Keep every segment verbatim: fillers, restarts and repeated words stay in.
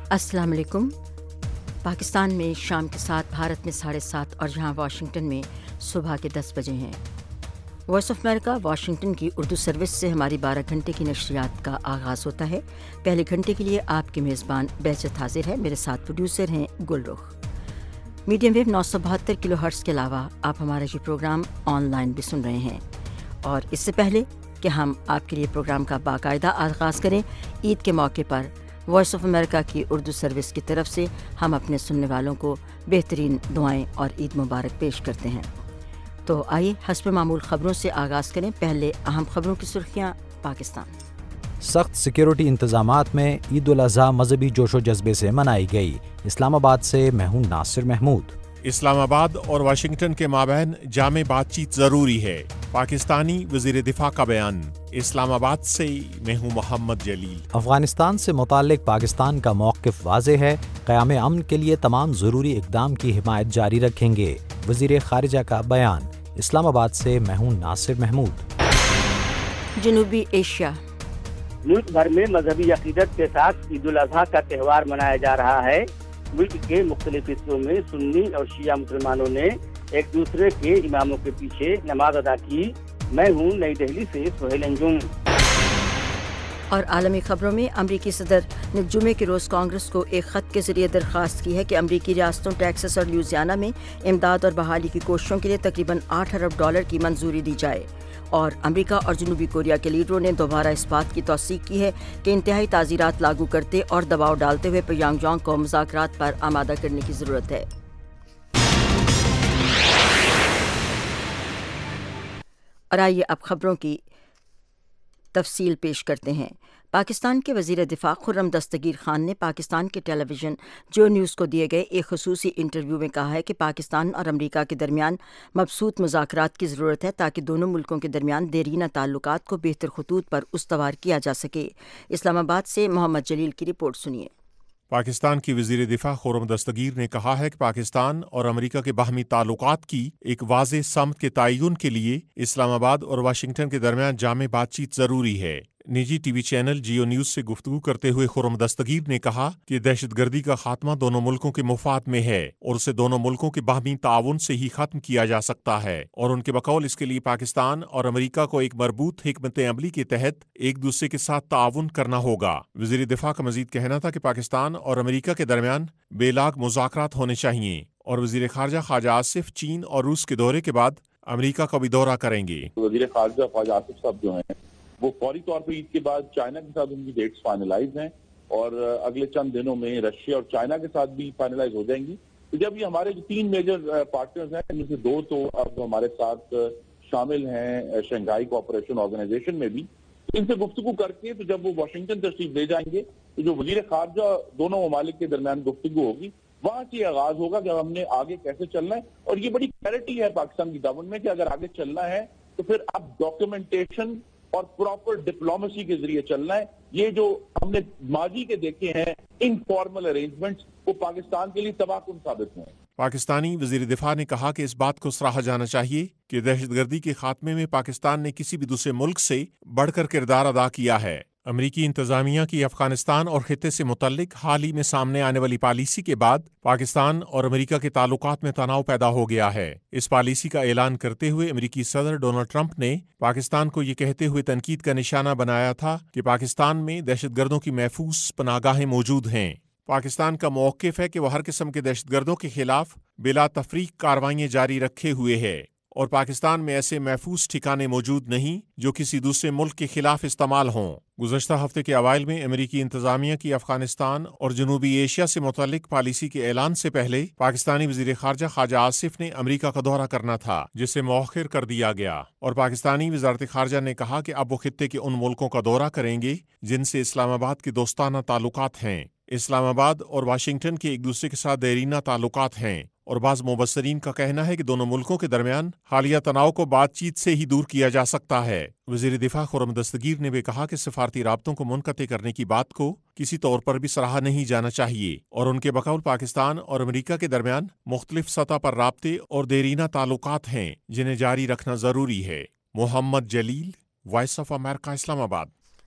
السلام علیکم۔ پاکستان میں شام کے سات، بھارت میں ساڑھے سات اور یہاں واشنگٹن میں صبح کے دس بجے ہیں۔ وائس آف امریکہ واشنگٹن کی اردو سروس سے ہماری بارہ گھنٹے کی نشریات کا آغاز ہوتا ہے۔ پہلے گھنٹے کے لیے آپ کے میزبان بہجت حاضر ہے، میرے ساتھ پروڈیوسر ہیں گل رخ۔ میڈیم ویو نو سو بہتر کلو ہرٹز کے علاوہ آپ ہمارا یہ پروگرام آن لائن بھی سن رہے ہیں۔ اور اس سے پہلے کہ ہم آپ کے لیے پروگرام کا باقاعدہ آغاز کریں، عید کے موقع پر وائس آف امریکہ کی اردو سروس کی طرف سے ہم اپنے سننے والوں کو بہترین دعائیں اور عید مبارک پیش کرتے ہیں۔ تو آئیے حسب معمول خبروں سے آغاز کریں۔ پہلے اہم خبروں کی سرخیاں۔ پاکستان سخت سیکیورٹی انتظامات میں عید الاضحیٰ مذہبی جوش و جذبے سے منائی گئی۔ اسلام آباد سے میں ہوں ناصر محمود۔ اسلام آباد اور واشنگٹن کے مابین جامع بات چیت ضروری ہے، پاکستانی وزیر دفاع کا بیان۔ اسلام آباد سے میں ہوں محمد جلیل۔ افغانستان سے متعلق پاکستان کا موقف واضح ہے، قیام امن کے لیے تمام ضروری اقدام کی حمایت جاری رکھیں گے، وزیر خارجہ کا بیان۔ اسلام آباد سے میں ہوں ناصر محمود۔ جنوبی ایشیا ملک بھر میں مذہبی عقیدت کے ساتھ عید الاضحیٰ کا تہوار منایا جا رہا ہے۔ ملک کے مختلف حصوں میں سنی اور شیعہ مسلمانوں نے ایک دوسرے کے اماموں کے پیچھے نماز ادا کی۔ میں ہوں نئی دہلی سے سہیل انجم۔ اور عالمی خبروں میں امریکی صدر نے جمعے کے روز کانگریس کو ایک خط کے ذریعے درخواست کی ہے کہ امریکی ریاستوں ٹیکساس اور لیوزیانا میں امداد اور بحالی کی کوششوں کے لیے تقریباً آٹھ ارب ڈالر کی منظوری دی جائے۔ اور امریکہ اور جنوبی کوریا کے لیڈروں نے دوبارہ اس بات کی توثیق کی ہے کہ انتہائی تعزیرات لاگو کرتے اور دباؤ ڈالتے ہوئے پیانگ جانگ کو مذاکرات پر آمادہ کرنے کی ضرورت ہے۔ اور آئیے اب خبروں کی تفصیل پیش کرتے ہیں۔ پاکستان کے وزیر دفاع خرم دستگیر خان نے پاکستان کے ٹیلی ویژن جو نیوز کو دیے گئے ایک خصوصی انٹرویو میں کہا ہے کہ پاکستان اور امریکہ کے درمیان مبسوط مذاکرات کی ضرورت ہے تاکہ دونوں ملکوں کے درمیان دیرینہ تعلقات کو بہتر خطوط پر استوار کیا جا سکے۔ اسلام آباد سے محمد جلیل کی رپورٹ سنیے۔ پاکستان کی وزیر دفاع خرم دستگیر نے کہا ہے کہ پاکستان اور امریکہ کے باہمی تعلقات کی ایک واضح سمت کے تعین کے لیے اسلام آباد اور واشنگٹن کے درمیان جامع بات چیت ضروری ہے۔ نجی T V channel Geo News سے گفتگو کرتے ہوئے خرم دستگیر نے کہا کہ دہشت گردی کا خاتمہ دونوں ملکوں کے مفاد میں ہے اور اسے دونوں ملکوں کے باہمی تعاون سے ہی ختم کیا جا سکتا ہے، اور ان کے بقول اس کے لیے پاکستان اور امریکہ کو ایک مربوط حکمت عملی کے تحت ایک دوسرے کے ساتھ تعاون کرنا ہوگا۔ وزیر دفاع کا مزید کہنا تھا کہ پاکستان اور امریکہ کے درمیان بے لاگ مذاکرات ہونے چاہیے، اور وزیر خارجہ خواجہ آصف چین اور روس کے دورے کے بعد امریکہ کا بھی دورہ کریں گے۔ وزیر خارجہ خواجہ آصف صاحب جو ہیں وہ فوری طور پہ عید کے بعد چائنا کے ساتھ ان کی ڈیٹس فائنلائز ہیں، اور اگلے چند دنوں میں رشیا اور چائنا کے ساتھ بھی فائنلائز ہو جائیں گی۔ تو جب یہ ہمارے جو تین میجر پارٹنرز ہیں ان میں سے دو تو اب ہمارے ساتھ شامل ہیں شنگھائی کوآپریشن آرگنائزیشن میں بھی، ان سے گفتگو کر کے تو جب وہ واشنگٹن تشریف لے جائیں گے تو جو وزیر خارجہ دونوں ممالک کے درمیان گفتگو ہوگی وہاں سے یہ آغاز ہوگا کہ ہم نے آگے کیسے چلنا ہے۔ اور یہ بڑی کلیئرٹی ہے پاکستان کی گورنمنٹ میں کہ اگر آگے چلنا ہے تو پھر اب ڈاکیومنٹیشن اور پراپر ڈپلومیسی کے ذریعے چلنا ہے۔ یہ جو ہم نے ماضی کے دیکھے ہیں انفارمل ارینجمنٹس وہ پاکستان کے لیے تباہ کن ثابت ہوئے۔ پاکستانی وزیر دفاع نے کہا کہ اس بات کو سراہا جانا چاہیے کہ دہشت گردی کے خاتمے میں پاکستان نے کسی بھی دوسرے ملک سے بڑھ کر کردار ادا کیا ہے۔ امریکی انتظامیہ کی افغانستان اور خطے سے متعلق حال ہی میں سامنے آنے والی پالیسی کے بعد پاکستان اور امریکہ کے تعلقات میں تناؤ پیدا ہو گیا ہے۔ اس پالیسی کا اعلان کرتے ہوئے امریکی صدر ڈونلڈ ٹرمپ نے پاکستان کو یہ کہتے ہوئے تنقید کا نشانہ بنایا تھا کہ پاکستان میں دہشت گردوں کی محفوظ پناہ گاہیں موجود ہیں۔ پاکستان کا موقف ہے کہ وہ ہر قسم کے دہشت گردوں کے خلاف بلا تفریق کارروائیاں جاری رکھے ہوئے ہے، اور پاکستان میں ایسے محفوظ ٹھکانے موجود نہیں جو کسی دوسرے ملک کے خلاف استعمال ہوں۔ گزشتہ ہفتے کے اوائل میں امریکی انتظامیہ کی افغانستان اور جنوبی ایشیا سے متعلق پالیسی کے اعلان سے پہلے پاکستانی وزیر خارجہ خواجہ آصف نے امریکہ کا دورہ کرنا تھا، جسے مؤخر کر دیا گیا، اور پاکستانی وزارت خارجہ نے کہا کہ اب وہ خطے کے ان ملکوں کا دورہ کریں گے جن سے اسلام آباد کے دوستانہ تعلقات ہیں۔ اسلام آباد اور واشنگٹن کے ایک دوسرے کے ساتھ دیرینہ تعلقات ہیں، اور بعض مبصرین کا کہنا ہے کہ دونوں ملکوں کے درمیان حالیہ تناؤ کو بات چیت سے ہی دور کیا جا سکتا ہے۔ وزیر دفاع خرم دستگیر نے بھی کہا کہ سفارتی رابطوں کو منقطع کرنے کی بات کو کسی طور پر بھی سراہا نہیں جانا چاہیے، اور ان کے بقول پاکستان اور امریکہ کے درمیان مختلف سطح پر رابطے اور دیرینہ تعلقات ہیں جنہیں جاری رکھنا ضروری ہے۔ محمد جلیل، voice of America, Islamabad.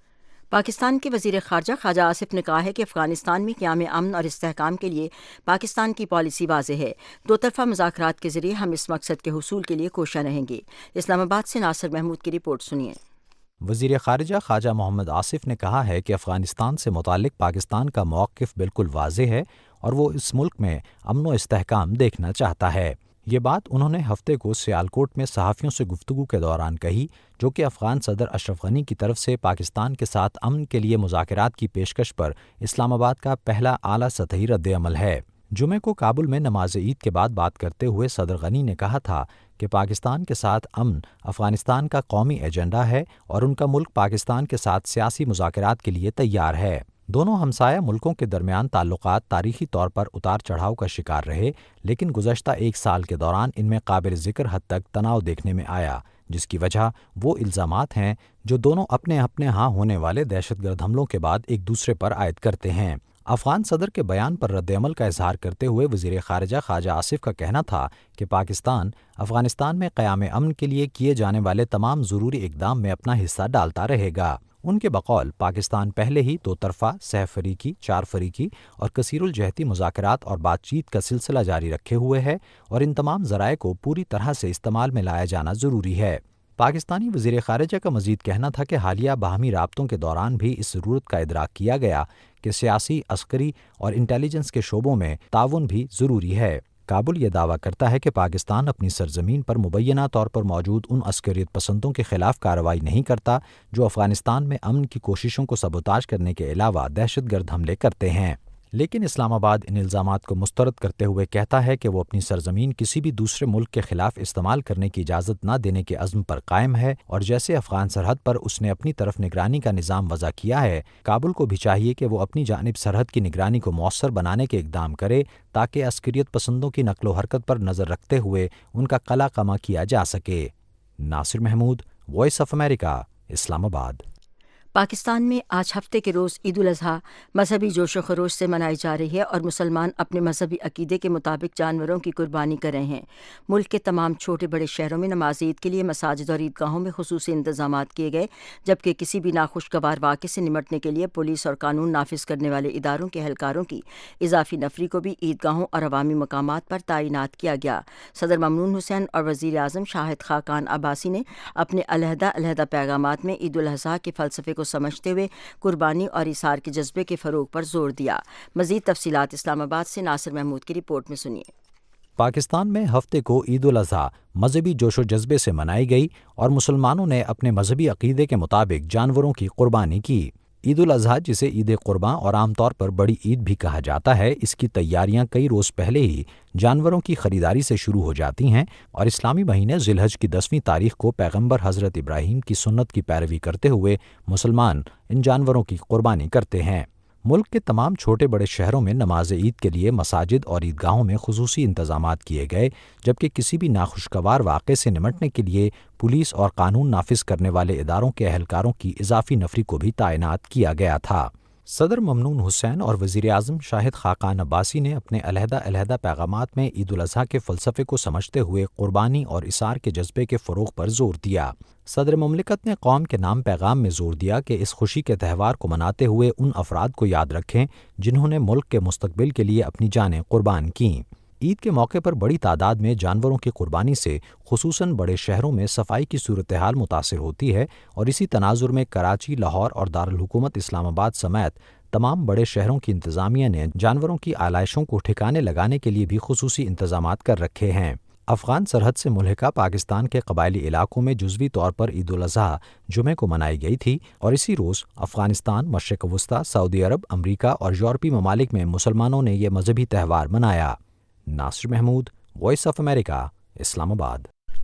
Pakistan کے وزیر خارجہ خواجہ آصف نے کہا ہے کہ افغانستان میں قیام امن اور استحکام کے لیے پاکستان کی پالیسی واضح ہے۔ دو طرفہ مذاکرات کے ذریعے ہم اس مقصد کے حصول کے لیے کوشاں رہیں گے۔ اسلام آباد سے ناصر محمود کی رپورٹ سنیے۔ وزیر خارجہ خواجہ محمد آصف نے کہا ہے کہ افغانستان سے متعلق پاکستان کا موقف بالکل واضح ہے اور وہ اس ملک میں امن و استحکام دیکھنا چاہتا ہے۔ یہ بات انہوں نے ہفتے کو سیالکوٹ میں صحافیوں سے گفتگو کے دوران کہی، جو کہ افغان صدر اشرف غنی کی طرف سے پاکستان کے ساتھ امن کے لیے مذاکرات کی پیشکش پر اسلام آباد کا پہلا اعلیٰ سطحی رد عمل ہے۔ جمعے کو کابل میں نماز عید کے بعد بات کرتے ہوئے صدر غنی نے کہا تھا کہ پاکستان کے ساتھ امن افغانستان کا قومی ایجنڈا ہے اور ان کا ملک پاکستان کے ساتھ سیاسی مذاکرات کے لیے تیار ہے۔ دونوں ہمسایہ ملکوں کے درمیان تعلقات تاریخی طور پر اتار چڑھاؤ کا شکار رہے، لیکن گزشتہ ایک سال کے دوران ان میں قابل ذکر حد تک تناؤ دیکھنے میں آیا، جس کی وجہ وہ الزامات ہیں جو دونوں اپنے اپنے ہاں ہونے والے دہشت گرد حملوں کے بعد ایک دوسرے پر عائد کرتے ہیں۔ افغان صدر کے بیان پر رد عمل کا اظہار کرتے ہوئے وزیر خارجہ خواجہ آصف کا کہنا تھا کہ پاکستان افغانستان میں قیام امن کے لیے کیے جانے والے تمام ضروری اقدام میں اپنا حصہ ڈالتا رہے گا۔ ان کے بقول پاکستان پہلے ہی دو طرفہ، سہ فریقی، چار فریقی اور کثیر الجہتی مذاکرات اور بات چیت کا سلسلہ جاری رکھے ہوئے ہے اور ان تمام ذرائع کو پوری طرح سے استعمال میں لایا جانا ضروری ہے۔ پاکستانی وزیر خارجہ کا مزید کہنا تھا کہ حالیہ باہمی رابطوں کے دوران بھی اس ضرورت کا ادراک کیا گیا کہ سیاسی، عسکری اور انٹیلیجنس کے شعبوں میں تعاون بھی ضروری ہے۔ کابل یہ دعویٰ کرتا ہے کہ پاکستان اپنی سرزمین پر مبینہ طور پر موجود ان عسکریت پسندوں کے خلاف کارروائی نہیں کرتا جو افغانستان میں امن کی کوششوں کو سبوتاژ کرنے کے علاوہ دہشت گرد حملے کرتے ہیں، لیکن اسلام آباد ان الزامات کو مسترد کرتے ہوئے کہتا ہے کہ وہ اپنی سرزمین کسی بھی دوسرے ملک کے خلاف استعمال کرنے کی اجازت نہ دینے کے عزم پر قائم ہے، اور جیسے افغان سرحد پر اس نے اپنی طرف نگرانی کا نظام وضع کیا ہے، کابل کو بھی چاہیے کہ وہ اپنی جانب سرحد کی نگرانی کو مؤثر بنانے کے اقدام کرے تاکہ عسکریت پسندوں کی نقل و حرکت پر نظر رکھتے ہوئے ان کا قلع قمع کیا جا سکے۔ Nasir Mehmood, Voice of America, Islamabad. Pakistan میں آج ہفتے کے روز عید الاضحیٰ مذہبی جوش و خروش سے منائی جا رہی ہے اور مسلمان اپنے مذہبی عقیدے کے مطابق جانوروں کی قربانی کر رہے ہیں۔ ملک کے تمام چھوٹے بڑے شہروں میں نماز عید کے لیے مساجد اور عیدگاہوں میں خصوصی انتظامات کیے گئے، جبکہ کسی بھی ناخوشگوار واقعے سے نمٹنے کے لیے پولیس اور قانون نافذ کرنے والے اداروں کے اہلکاروں کی اضافی نفری کو بھی عیدگاہوں اور عوامی مقامات پر تعینات کیا گیا۔ صدر ممنون حسین اور وزیر اعظم شاہد خاقان عباسی نے اپنے علیحدہ علیحدہ پیغامات میں عید الاضحیٰ کے فلسفے کو سمجھتے ہوئے قربانی اور ایثار کے جذبے کے فروغ پر زور دیا۔ مزید تفصیلات اسلام آباد سے ناصر محمود کی رپورٹ میں سنیے۔ پاکستان میں ہفتے کو عید الاضحیٰ مذہبی جوش و جذبے سے منائی گئی اور مسلمانوں نے اپنے مذہبی عقیدے کے مطابق جانوروں کی قربانی کی۔ عید الاضحیٰ، جسے عید قرباں اور عام طور پر بڑی عید بھی کہا جاتا ہے، اس کی تیاریاں کئی روز پہلے ہی جانوروں کی خریداری سے شروع ہو جاتی ہیں اور اسلامی مہینے ذی الحج کی دسویں تاریخ کو پیغمبر حضرت ابراہیم کی سنت کی پیروی کرتے ہوئے مسلمان ان جانوروں کی قربانی کرتے ہیں۔ ملک کے تمام چھوٹے بڑے شہروں میں نماز عید کے لیے مساجد اور عیدگاہوں میں خصوصی انتظامات کیے گئے، جبکہ کسی بھی ناخوشگوار واقعے سے نمٹنے کے لیے پولیس اور قانون نافذ کرنے والے اداروں کے اہلکاروں کی اضافی نفری کو بھی تعینات کیا گیا تھا۔ صدر ممنون حسین اور وزیر اعظم شاہد خاقان عباسی نے اپنے علیحدہ علیحدہ پیغامات میں عید الاضحیٰ کے فلسفے کو سمجھتے ہوئے قربانی اور ایثار کے جذبے کے فروغ پر زور دیا۔ صدر مملکت نے قوم کے نام پیغام میں زور دیا کہ اس خوشی کے تہوار کو مناتے ہوئے ان افراد کو یاد رکھیں جنہوں نے ملک کے مستقبل کے لیے اپنی جانیں قربان کیں۔ عید کے موقع پر بڑی تعداد میں جانوروں کی قربانی سے خصوصاً بڑے شہروں میں صفائی کی صورتحال متاثر ہوتی ہے، اور اسی تناظر میں کراچی، لاہور اور دارالحکومت اسلام آباد سمیت تمام بڑے شہروں کی انتظامیہ نے جانوروں کی آلائشوں کو ٹھکانے لگانے کے لیے بھی خصوصی انتظامات کر رکھے ہیں۔ افغان سرحد سے ملحقہ پاکستان کے قبائلی علاقوں میں جزوی طور پر عید الاضحیٰ جمعے کو منائی گئی تھی، اور اسی روز افغانستان، مشرق وسطیٰ، سعودی عرب، امریکہ اور یورپی ممالک میں مسلمانوں نے یہ مذہبی تہوار منایا۔ Nasir Mehmood, Voice of America, Islamabad.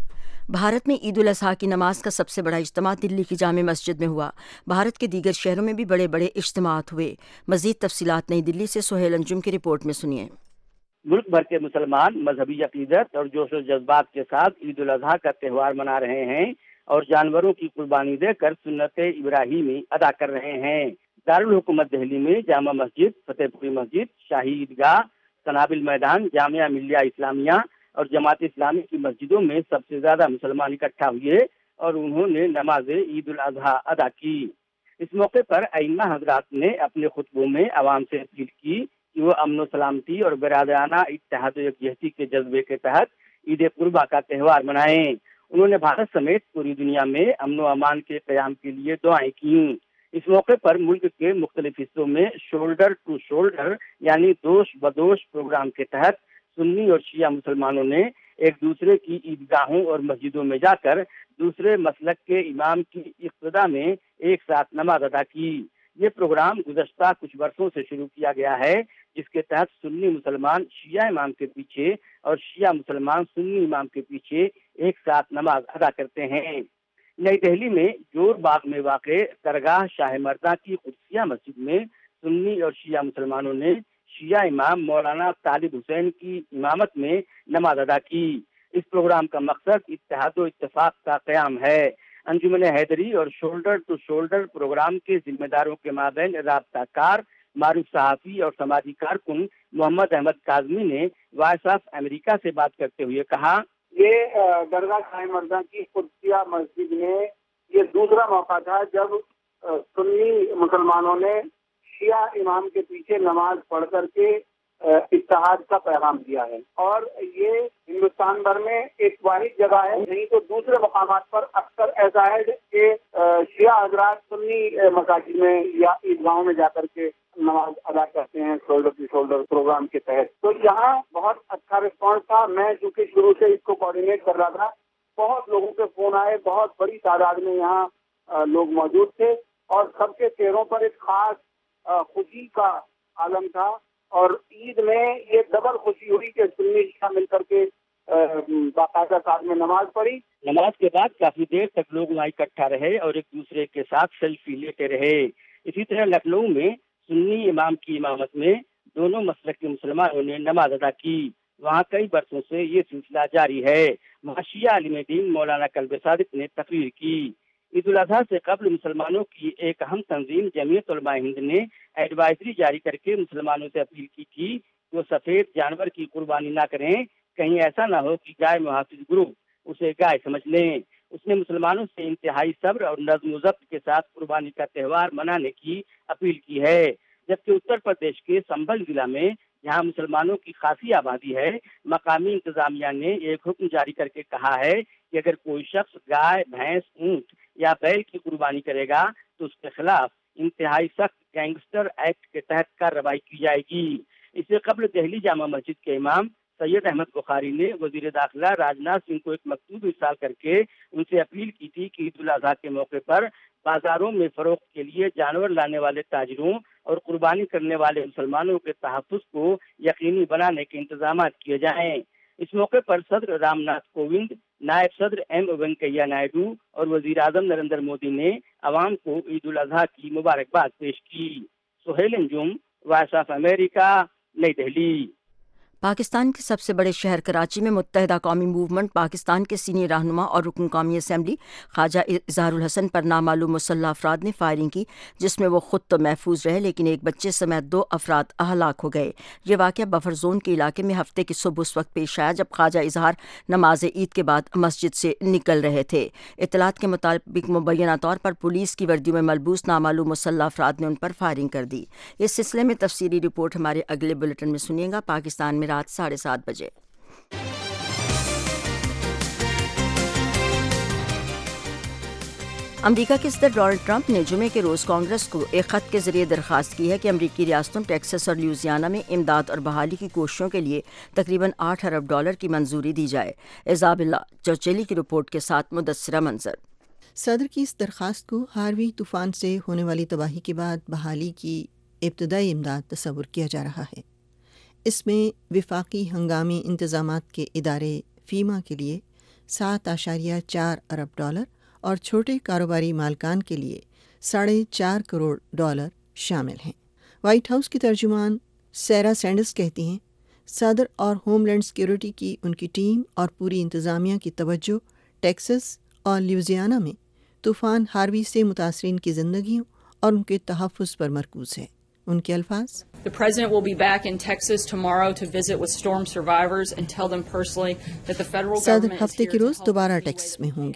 Bharat میں عید الاضحیٰ کی نماز کا سب سے بڑا اجتماع دلی کی جامع مسجد میں ہوا۔ بھارت کے دیگر شہروں میں بھی بڑے بڑے اجتماعات ہوئے۔ مزید تفصیلات نئی دلی سے سہیل انجم کی رپورٹ میں سنیے۔ ملک بھر کے مسلمان مذہبی عقیدت اور جوش و جذبات کے ساتھ عید الاضحیٰ کا تہوار منا رہے ہیں اور جانوروں کی قربانی دے کر سنت ابراہیمی ادا کر رہے ہیں۔ دارالحکومت دہلی میں جامع مسجد، فتح پوری مسجد، شاہی عیدگاہ، سنابل میدان، جامعہ ملیہ اسلامیہ اور جماعت اسلامی کی مسجدوں میں سب سے زیادہ مسلمان اکٹھا ہوئے اور انہوں نے نماز عید الاضحیٰ ادا کی۔ اس موقع پر ائمہ حضرات نے اپنے خطبوں میں عوام سے اپیل کی کہ وہ امن و سلامتی اور برادرانہ اتحاد و یکجہتی کے جذبے کے تحت عید قربہ کا تہوار منائیں۔ انہوں نے بھارت سمیت پوری دنیا میں امن و امان کے قیام کے لیے دعائیں کیں۔ اس موقع پر ملک کے مختلف حصوں میں شولڈر ٹو شولڈر یعنی دوش بدوش پروگرام کے تحت سنی اور شیعہ مسلمانوں نے ایک دوسرے کی عیدگاہوں اور مسجدوں میں جا کر دوسرے مسلک کے امام کی اقتداء میں ایک ساتھ نماز ادا کی۔ یہ پروگرام گزشتہ کچھ برسوں سے شروع کیا گیا ہے، جس کے تحت سنی مسلمان شیعہ امام کے پیچھے اور شیعہ مسلمان سنی امام کے پیچھے ایک ساتھ نماز ادا کرتے ہیں۔ نئی دہلی میں جور باغ میں واقع درگاہ شاہ مرداں کی قدسیہ مسجد میں سنی اور شیعہ مسلمانوں نے شیعہ امام مولانا طالب حسین کی امامت میں نماز ادا کی۔ اس پروگرام کا مقصد اتحاد و اتفاق کا قیام ہے۔ انجمن حیدری اور شولڈر ٹو شولڈر پروگرام کے ذمہ داروں کے مابین رابطہ کار معروف صحافی اور سماجی کارکن محمد احمد کاظمی نے وائس آف امریکہ سے بات کرتے ہوئے کہا، یہ درگاہ شاہ مرداں کی قدسیہ مسجد میں یہ دوسرا موقع تھا جب سنی مسلمانوں نے شیعہ امام کے پیچھے نماز پڑھ کر کے اتحاد کا پیغام دیا ہے، اور یہ ہندوستان بھر میں ایک واحد جگہ ہے، نہیں تو دوسرے مقامات پر اکثر ایسا ہے کہ شیعہ حضرات سنی مساجد میں یا عیدگاہوں میں جا کر کے نماز ادا کرتے ہیں شولڈر ٹو شولڈر پروگرام کے تحت۔ تو یہاں بہت اچھا رسپانس تھا۔ میں چونکہ شروع سے اس کو کوآرڈینیٹ کر رہا تھا، بہت لوگوں کے فون آئے، بہت بڑی تعداد میں یہاں لوگ موجود تھے اور سب کے چہروں پر ایک خاص خوشی کا عالم تھا، اور عید میں یہ ڈبل خوشی ہوئی کہ سنی شیعہ مل کر کے باقاعدہ ساتھ میں نماز پڑھی۔ نماز کے بعد کافی دیر تک لوگ وہاں اکٹھا رہے اور ایک دوسرے کے ساتھ سیلفی لیتے رہے۔ اسی طرح لکھنؤ میں سنی امام کی امامت میں دونوں مسلک کے مسلمانوں نے نماز ادا کی۔ وہاں کئی برسوں سے یہ سلسلہ جاری ہے۔ وہاں شیعہ عالم دین مولانا کلب صادق نے تقریر کی۔ عید الاضحیٰ سے قبل مسلمانوں کی ایک اہم تنظیم جمعیت علماء ہند نے ایڈوائزری جاری کر کے مسلمانوں سے اپیل کی تھی کہ وہ سفید جانور کی قربانی نہ کریں، کہیں ایسا نہ ہو کہ گائے محافظ گروپ اسے گائے سمجھ لیں۔ اس نے مسلمانوں سے انتہائی صبر اور نظم و ضبط کے ساتھ قربانی کا تہوار منانے کی اپیل کی ہے۔ جبکہ اتر پردیش کے سنبھل ضلع میں جہاں مسلمانوں کی خاصی آبادی ہے، مقامی انتظامیہ نے ایک حکم جاری کر کے کہا ہے کہ اگر کوئی شخص گائے، بھینس، اونٹ یا بیل کی قربانی کرے گا تو اس کے خلاف انتہائی سخت گینگسٹر ایکٹ کے تحت کارروائی کی جائے گی۔ اس سے قبل دہلی جامع مسجد کے امام سید احمد بخاری نے وزیر داخلہ راجناتھ سنگھ کو ایک مکتوب ارسال کر کے ان سے اپیل کی تھی کہ عید الاضحیٰ کے موقع پر بازاروں میں فروخت کے لیے جانور لانے والے تاجروں اور قربانی کرنے والے مسلمانوں کے تحفظ کو یقینی بنانے کے انتظامات کیے جائیں۔ اس موقع پر صدر رام ناتھ کووند، نائب صدر ایم وینکیا نائیڈو اور وزیر اعظم نریندر مودی نے عوام کو عید الاضحیٰ کی مبارکباد پیش کی۔ Sohail Anjum, Voice of America, Nai Delhi. Pakistan کے سب سے بڑے شہر کراچی میں متحدہ قومی موومنٹ پاکستان کے سینئر رہنما اور رکن قومی اسمبلی خواجہ اظہار الحسن پر نامعلوم مسلح افراد نے فائرنگ کی، جس میں وہ خود تو محفوظ رہے لیکن ایک بچے سمیت دو افراد ہلاک ہو گئے۔ یہ واقعہ بفر زون کے علاقے میں ہفتے کی صبح اس وقت پیش آیا جب خواجہ اظہار نماز عید کے بعد مسجد سے نکل رہے تھے۔ اطلاعات کے مطابق مبینہ طور پر پولیس کی وردیوں میں ملبوس نامعلوم مسلح افراد نے ان پر فائرنگ کر دی۔ اس سلسلے میں تفصیلی رپورٹ ہمارے اگلے بلیٹن میں سنیے گا۔ پاکستان میں رات ساڑھے سات بجے امریکہ کے صدر ڈونلڈ ٹرمپ نے جمعے کے روز کانگریس کو ایک خط کے ذریعے درخواست کی ہے کہ امریکی ریاستوں ٹیکساس اور لیوزیانا میں امداد اور بحالی کی کوششوں کے لیے تقریباً آٹھ ارب ڈالر کی منظوری دی جائے۔ ایزابلا چرچیلی کی رپورٹ کے ساتھ مدثرہ منظر۔ صدر کی اس درخواست کو ہاروی طوفان سے ہونے والی تباہی کے بعد بحالی کی ابتدائی امداد تصور کیا جا رہا ہے۔ اس میں وفاقی ہنگامی انتظامات کے ادارے فیما کے لیے سات اشاریہ چار ارب ڈالر اور چھوٹے کاروباری مالکان کے لیے ساڑھے چار کروڑ ڈالر شامل ہیں۔ وائٹ ہاؤس کی ترجمان سیرا سینڈرز کہتی ہیں، صدر اور ہوم لینڈ سیکیورٹی کی ان کی ٹیم اور پوری انتظامیہ کی توجہ ٹیکساس اور لیوزیانا میں طوفان ہاروی سے متاثرین کی زندگیوں اور ان کے تحفظ پر مرکوز ہے۔ ان کے الفاظ، The President will be back in Texas tomorrow to visit with storm survivors and tell them personally that the federal صدر government is ہفتے here کے to روز help دوبارہ them in any Texas way میں they ہوں can. گے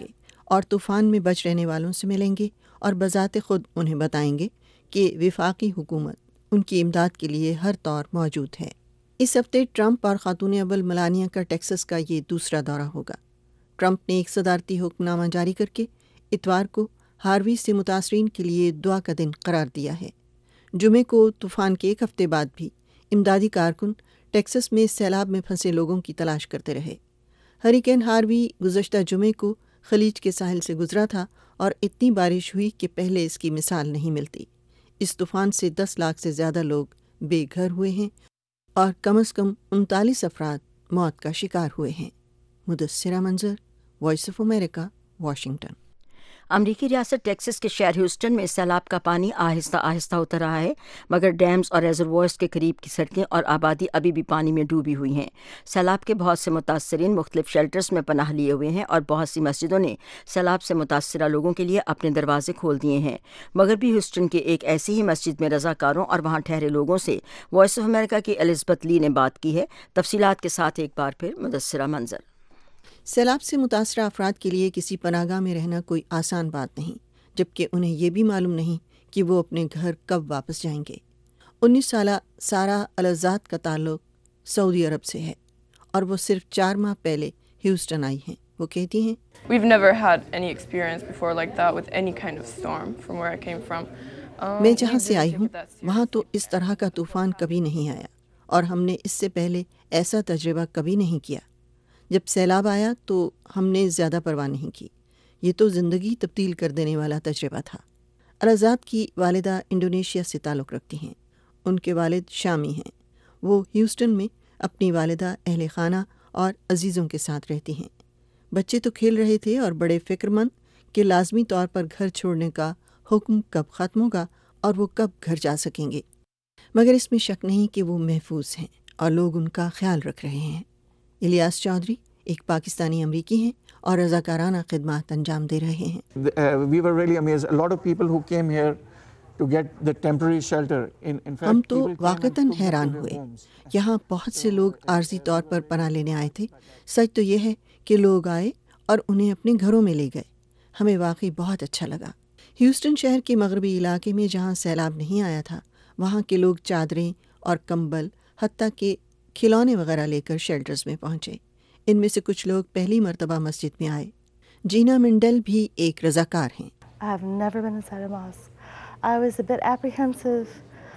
اور طوفان میں بچ رہنے والوں سے ملیں گے اور بذات خود انہیں بتائیں گے کہ وفاقی حکومت ان کی امداد کے لیے ہر طور موجود ہے۔ اس ہفتے ٹرمپ اور خاتون اول ملانیہ کا ٹیکساس کا یہ دوسرا دورہ ہوگا۔ ٹرمپ نے ایک صدارتی حکم نامہ جاری کر کے اتوار کو ہاروی سے متاثرین کے لیے دعا کا دن قرار دیا ہے۔ جمعے کو طوفان کے ایک ہفتے بعد بھی امدادی کارکن ٹیکساس میں سیلاب میں پھنسے لوگوں کی تلاش کرتے رہے۔ ہریکین ہاروی گزشتہ جمعے کو خلیج کے ساحل سے گزرا تھا اور اتنی بارش ہوئی کہ پہلے اس کی مثال نہیں ملتی۔ اس طوفان سے دس لاکھ سے زیادہ لوگ بے گھر ہوئے ہیں اور کم از کم انتالیس افراد موت کا شکار ہوئے ہیں۔ مدثرہ Manzar, Voice of America, Washington. امریکی ریاست ٹیکساس کے شہر ہیوسٹن میں سیلاب کا پانی آہستہ آہستہ اتر رہا ہے، مگر ڈیمز اور ریزروائرز کے قریب کی سڑکیں اور آبادی ابھی بھی پانی میں ڈوبی ہوئی ہیں۔ سیلاب کے بہت سے متاثرین مختلف شیلٹرز میں پناہ لیے ہوئے ہیں اور بہت سی مسجدوں نے سیلاب سے متاثرہ لوگوں کے لیے اپنے دروازے کھول دیے ہیں۔ مغربی ہیوسٹن کے ایک ایسی ہی مسجد میں رضاکاروں اور وہاں ٹھہرے لوگوں سے وائس آف امریکہ کی الزبتھ لی نے بات کی ہے۔ تفصیلات کے ساتھ ایک بار پھر مدثرہ منظر۔ سیلاب سے متاثرہ افراد کے لیے کسی پناہ گاہ میں رہنا کوئی آسان بات نہیں، جبکہ انہیں یہ بھی معلوم نہیں کہ وہ اپنے گھر کب واپس جائیں گے۔ انیس سالہ سارہ الزاد کا تعلق سعودی عرب سے ہے اور وہ صرف چار ماہ پہلے ہیوسٹن آئی ہیں۔ وہ کہتی ہیں، We've never had any experience before like that with any kind of storm from where I came from. Um, میں جہاں سے آئی ہوں وہاں تو اس طرح کا طوفان کبھی نہیں آیا اور ہم نے اس سے پہلے ایسا تجربہ کبھی نہیں کیا۔ جب سیلاب آیا تو ہم نے زیادہ پرواہ نہیں کی، یہ تو زندگی تبدیل کر دینے والا تجربہ تھا۔ الزاد کی والدہ انڈونیشیا سے تعلق رکھتی ہیں، ان کے والد شامی ہیں۔ وہ ہیوسٹن میں اپنی والدہ، اہل خانہ اور عزیزوں کے ساتھ رہتی ہیں۔ بچے تو کھیل رہے تھے اور بڑے فکر مند کہ لازمی طور پر گھر چھوڑنے کا حکم کب ختم ہوگا اور وہ کب گھر جا سکیں گے، مگر اس میں شک نہیں کہ وہ محفوظ ہیں اور لوگ ان کا خیال رکھ رہے ہیں۔ الیاس چودھری ایک پاکستانی امریکی ہیں اور رضاکارانہ خدمات انجام دے رہے ہیں۔ We were really amazed. A lot of people who came here to get the temporary shelter. In, in fact, ہم تو people came and واقعتاً took them حیران to their ہوئے، homes. یہاں بہت سے لوگ عارضی طور پر پناہ لینے آئے تھے۔ سچ تو یہ ہے کہ لوگ آئے اور انہیں اپنے گھروں میں لے گئے۔ ہمیں واقعی بہت اچھا لگا۔ ہیوسٹن شہر کے مغربی علاقے میں جہاں سیلاب نہیں آیا تھا وہاں کے لوگ چادریں اور کمبل حتیٰ کہ کھلونے وغیرہ لے کر شیلٹرز میں پہنچے۔ ان میں سے کچھ لوگ پہلی مرتبہ مسجد میں آئے۔ جینا منڈل بھی ایک رضاکار ہیں۔ I have never been inside a mosque. I was a bit apprehensive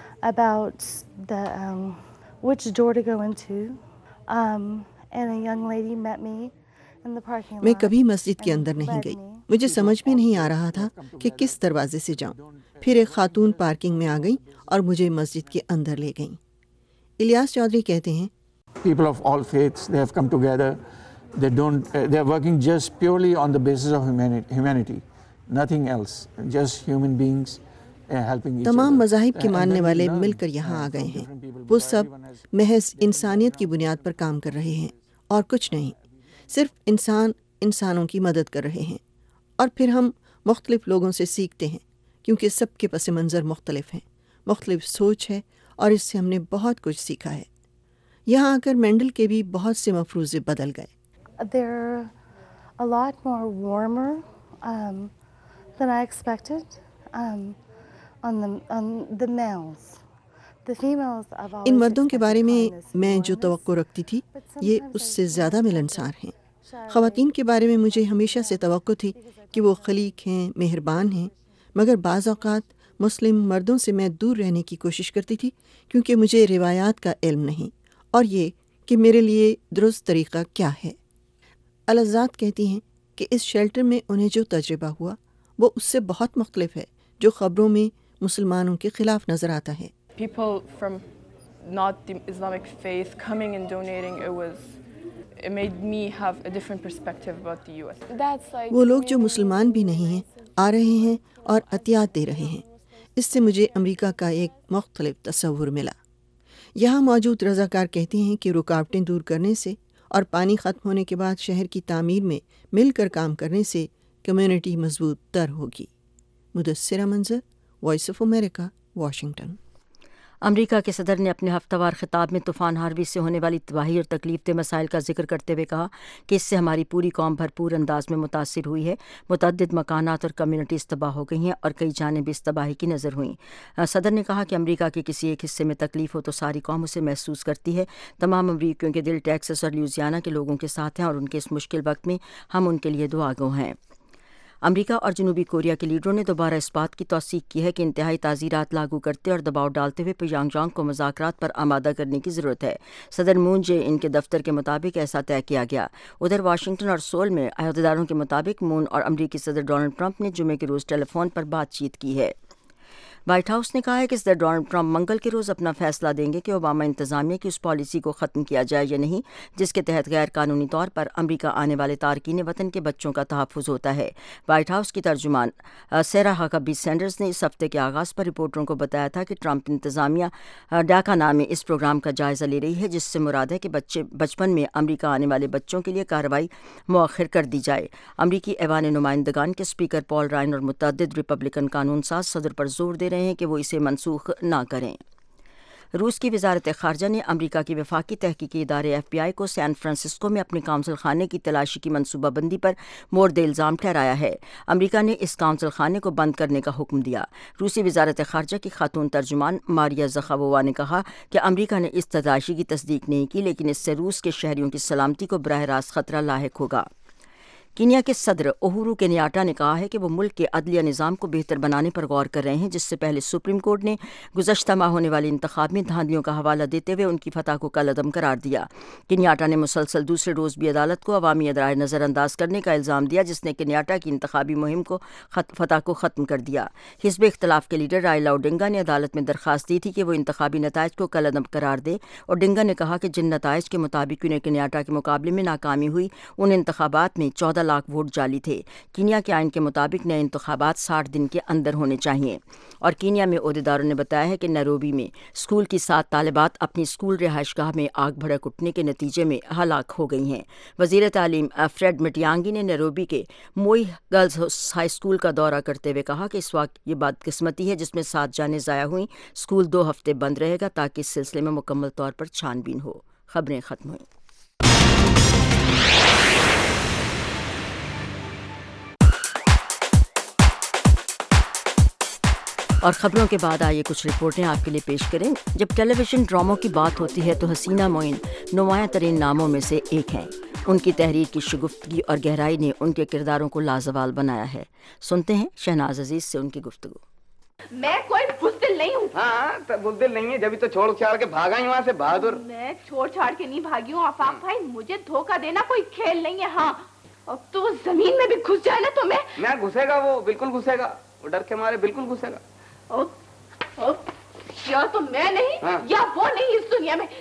about the um, which door to go into, um, and a young lady met me in the parking lot. میں کبھی مسجد کے اندر نہیں گئی، مجھے سمجھ میں نہیں آ رہا تھا کہ کس دروازے سے جاؤں۔ پھر ایک خاتون پارکنگ میں آ گئی اور مجھے مسجد کے اندر لے گئیں۔ الیاس چودھری کہتے ہیں، People of all faiths, they have come together. They don't. Uh, they are working just purely on the basis of humanity, humanity, nothing else. Just human beings uh, helping each other. تمام مذاہب کے And ماننے then we والے learn, مل کر uh, یہاں آ from گئے ہیں۔ different people, وہ because سب everyone has- محض انسانیت کی بنیاد پر کام کر رہے ہیں اور کچھ نہیں، صرف انسان انسانوں کی مدد کر رہے ہیں۔ اور پھر ہم مختلف لوگوں سے سیکھتے ہیں کیونکہ سب کے پس منظر مختلف ہیں، مختلف سوچ ہے اور اس سے ہم نے بہت کچھ سیکھا ہے۔ یہاں آ کر مینڈل کے بھی بہت سے مفروضے بدل گئے۔ They're a lot more warmer um, than I expected um, on the on the males. The females I've always ان مردوں کے بارے میں expected میں جو kindness, توقع رکھتی تھی but یہ sometimes اس I سے feel زیادہ like ملنسار ہیں۔ shy خواتین away. کے بارے میں مجھے ہمیشہ سے توقع تھی کہ وہ خلیق ہیں، مہربان ہیں، مگر بعض اوقات مسلم مردوں سے میں دور رہنے کی کوشش کرتی تھی کیونکہ مجھے روایات کا علم نہیں اور یہ کہ میرے لیے درست طریقہ کیا ہے۔ الزاد کہتی ہیں کہ اس شیلٹر میں انہیں جو تجربہ ہوا وہ اس سے بہت مختلف ہے جو خبروں میں مسلمانوں کے خلاف نظر آتا ہے۔ People from not the Islamic faith coming and donating, it was it made me have a different perspective about the U S. That's like وہ لوگ جو مسلمان بھی نہیں ہیں آ رہے ہیں اور عطیات دے رہے ہیں، اس سے مجھے امریکہ کا ایک مختلف تصور ملا۔ یہاں موجود رضاکار کہتے ہیں کہ رکاوٹیں دور کرنے سے اور پانی ختم ہونے کے بعد شہر کی تعمیر میں مل کر کام کرنے سے کمیونٹی مضبوط تر ہوگی۔ Mudassira Manzar, Voice of America, Washington. امریکہ کے صدر نے اپنے ہفتہ وار خطاب میں طوفان ہاروی سے ہونے والی تباہی اور تکلیف دہ مسائل کا ذکر کرتے ہوئے کہا کہ اس سے ہماری پوری قوم بھرپور انداز میں متاثر ہوئی ہے. متعدد مکانات اور کمیونٹیز تباہ ہو گئی ہیں اور کئی جانیں بھی اس تباہی کی نظر ہوئیں. صدر نے کہا کہ امریکہ کے کسی ایک حصے میں تکلیف ہو تو ساری قوم اسے محسوس کرتی ہے. تمام امریکیوں کے دل ٹیکساس اور لیوزیانا کے لوگوں کے ساتھ ہیں اور ان کے اس مشکل وقت میں ہم ان کے لیے دعا گو ہیں. امریکہ اور جنوبی کوریا کے لیڈروں نے دوبارہ اس بات کی توثیق کی ہے کہ انتہائی تعزیرات لاگو کرتے اور دباؤ ڈالتے ہوئے پیانگ یانگ کو مذاکرات پر آمادہ کرنے کی ضرورت ہے. صدر مون جے ان کے دفتر کے مطابق ایسا طے کیا گیا. ادھر واشنگٹن اور سول میں عہدیداروں کے مطابق مون اور امریکی صدر ڈونلڈ ٹرمپ نے جمعے کے روز ٹیلی فون پر بات چیت کی ہے. وائٹ ہاؤس نے کہا ہے کہ صدر ڈونلڈ ٹرمپ منگل کے روز اپنا فیصلہ دیں گے کہ اوباما انتظامیہ کی اس پالیسی کو ختم کیا جائے یا نہیں جس کے تحت غیر قانونی طور پر امریکہ آنے والے تارکین وطن کے بچوں کا تحفظ ہوتا ہے. وائٹ ہاؤس کی ترجمان سیرا ہکبی سینڈرز نے اس ہفتے کے آغاز پر رپورٹروں کو بتایا تھا کہ ٹرمپ انتظامیہ ڈاکا نامی اس پروگرام کا جائزہ لے رہی ہے جس سے مراد ہے کہ بچے بچپن میں امریکہ آنے والے بچوں کے لیے کارروائی مؤخر کر دی جائے. امریکی ایوان نمائندگان کے اسپیکر پال رائن اور متعدد ریپبلکن قانون ساز صدر پر زور دے رہے ہیں کہ وہ اسے منسوخ نہ کریں. روس کی وزارت خارجہ نے امریکہ کی وفاقی تحقیقی ادارے ایف بی آئی کو سان فرانسسکو میں اپنے قونصل خانے کی تلاشی کی منصوبہ بندی پر مورد الزام ٹھہرایا ہے. امریکہ نے اس قونصل خانے کو بند کرنے کا حکم دیا. روسی وزارت خارجہ کی خاتون ترجمان ماریا زخاووا نے کہا کہ امریکہ نے اس تلاشی کی تصدیق نہیں کی لیکن اس سے روس کے شہریوں کی سلامتی کو براہ راست خطرہ لاحق ہوگا. کینیا کے صدر اوہورو کنیاٹا نے کہا ہے کہ وہ ملک کے عدلیہ نظام کو بہتر بنانے پر غور کر رہے ہیں جس سے پہلے سپریم کورٹ نے گزشتہ ماہ ہونے والے انتخاب میں دھاندلیوں کا حوالہ دیتے ہوئے ان کی فتح کو کالعدم قرار دیا. کنیاٹا نے مسلسل دوسرے روز بھی عدالت کو عوامی ادارے نظر انداز کرنے کا الزام دیا جس نے کنیاٹا کی انتخابی مہم کو فتح کو ختم کر دیا. حزب اختلاف کے لیڈر رائلا اوڈنگا نے عدالت میں درخواست دی تھی کہ وہ انتخابی نتائج کو کالعدم قرار دے. اوڈنگا نے کہا کہ جن نتائج کے مطابق انہیں کنیاٹا کے مقابلے میں ناکامی ہوئی ان انتخابات میں چودہ لاکھ ووٹ جعلی تھے. کینیا کے آئین کے مطابق نئے انتخابات ساٹھ دن کے اندر ہونے چاہیے. اور کینیا میں عہدیداروں نے بتایا ہے کہ نیروبی میں اسکول کی سات طالبات اپنی اسکول رہائش گاہ میں آگ بھڑک اٹھنے کے نتیجے میں ہلاک ہو گئی ہیں. وزیر تعلیم فریڈ مٹیانگی نے نیروبی کے موئی گرلز ہائی اسکول کا دورہ کرتے ہوئے کہا کہ اس وقت یہ بدقسمتی ہے جس میں سات جانیں ضائع ہوئیں. اسکول دو ہفتے بند رہے گا تاکہ اس سلسلے میں مکمل طور پر چھان بین ہو. خبریں ختم ہوئیں. اور خبروں کے بعد آئیے کچھ رپورٹیں آپ کے لیے پیش کریں. جب ٹیلی ویژن ڈراموں کی بات ہوتی ہے تو حسینہ معین نمایاں ترین ناموں میں سے ایک ہیں. ان کی تحریر کی شگفتگی اور گہرائی نے ان کے کرداروں کو لازوال بنایا ہے. سنتے ہیں شہناز عزیز سے ان کی گفتگو. میں کوئی بزدل نہیں ہوں. ہاں تو بزدل نہیں ہے جبھی تو چھوڑ چھاڑ کے بھاگا ہی وہاں سے بہادر. میں چھوڑ چھاڑ کے نہیں بھاگی ہوں آفاق بھائی. مجھے دھوکہ دینا کوئی کھیل نہیں ہے. ہاں اب تو وہ زمین میں بھی گھس جائے نا تو میں میں گھسے گا. وہ بالکل گھسے گا. وہ ڈر کے مارے بالکل گھسے گا. یا تو میں نہیں ہاں. یا وہ نہیں اس دنیا میں.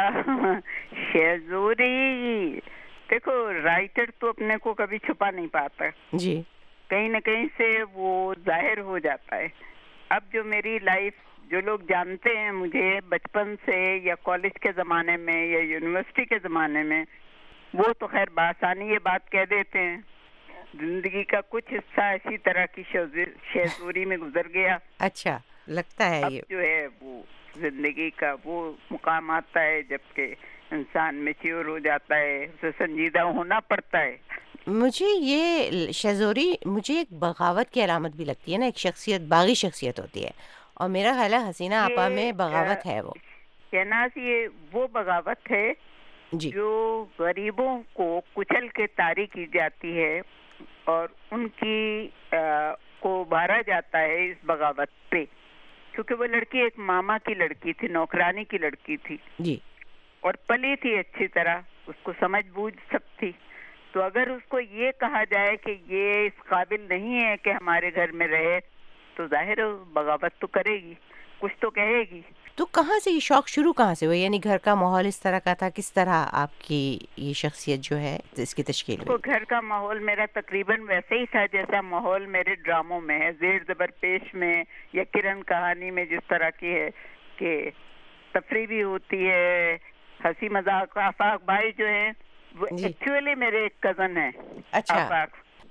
شہزوری دیکھو رائٹر تو اپنے کو کبھی چھپا نہیں پاتا جی. کہیں نہ کہیں سے وہ ظاہر ہو جاتا ہے. اب جو میری لائف جو لوگ جانتے ہیں مجھے بچپن سے یا کالج کے زمانے میں یا یونیورسٹی کے زمانے میں وہ تو خیر بآسانی یہ بات کہہ دیتے ہیں. زندگی کا کچھ حصہ اسی طرح کی شہزوری میں گزر گیا. اچھا لگتا ہے اب جو ہے وہ زندگی کا وہ مقام آتا ہے جب کہ انسان میچیور ہو جاتا ہے اسے سنجیدہ ہونا پڑتا ہے. مجھے یہ شہزوری مجھے ایک بغاوت کی علامت بھی لگتی ہے نا. ایک شخصیت باغی شخصیت ہوتی ہے اور میرا خیال ہے حسینہ آپا میں بغاوت ہے. وہ شہناز یہ وہ بغاوت ہے جی. جو غریبوں کو کچل کے طاری کی جاتی ہے اور ان کی کو ابھارا جاتا ہے اس بغاوت پہ. کیونکہ وہ لڑکی ایک ماما کی لڑکی تھی, نوکرانی کی لڑکی تھی جی, اور پلی تھی اچھی طرح, اس کو سمجھ بوجھ سب تھی. تو اگر اس کو یہ کہا جائے کہ یہ اس قابل نہیں ہے کہ ہمارے گھر میں رہے تو ظاہر بغاوت تو کرے گی, کچھ تو کہے گی. تو کہاں سے یہ شوق شروع کہاں سے ہوا؟ یعنی گھر کا ماحول اس طرح کا تھا, کس طرح آپ کی یہ شخصیت جو ہے اس کی تشکیل ہوئی؟ گھر کا ماحول میرا تقریباً ویسے ہی تھا جیسا ماحول میرے ڈراموں میں ہے, زیر زبر پیش میں یا کرن کہانی میں جس طرح کی ہے کہ تفریح بھی ہوتی ہے, ہنسی مذاق. آفاق بھائی جو ہیں وہ ایکچولی میرے ایک کزن ہیں. اچھا. آفاق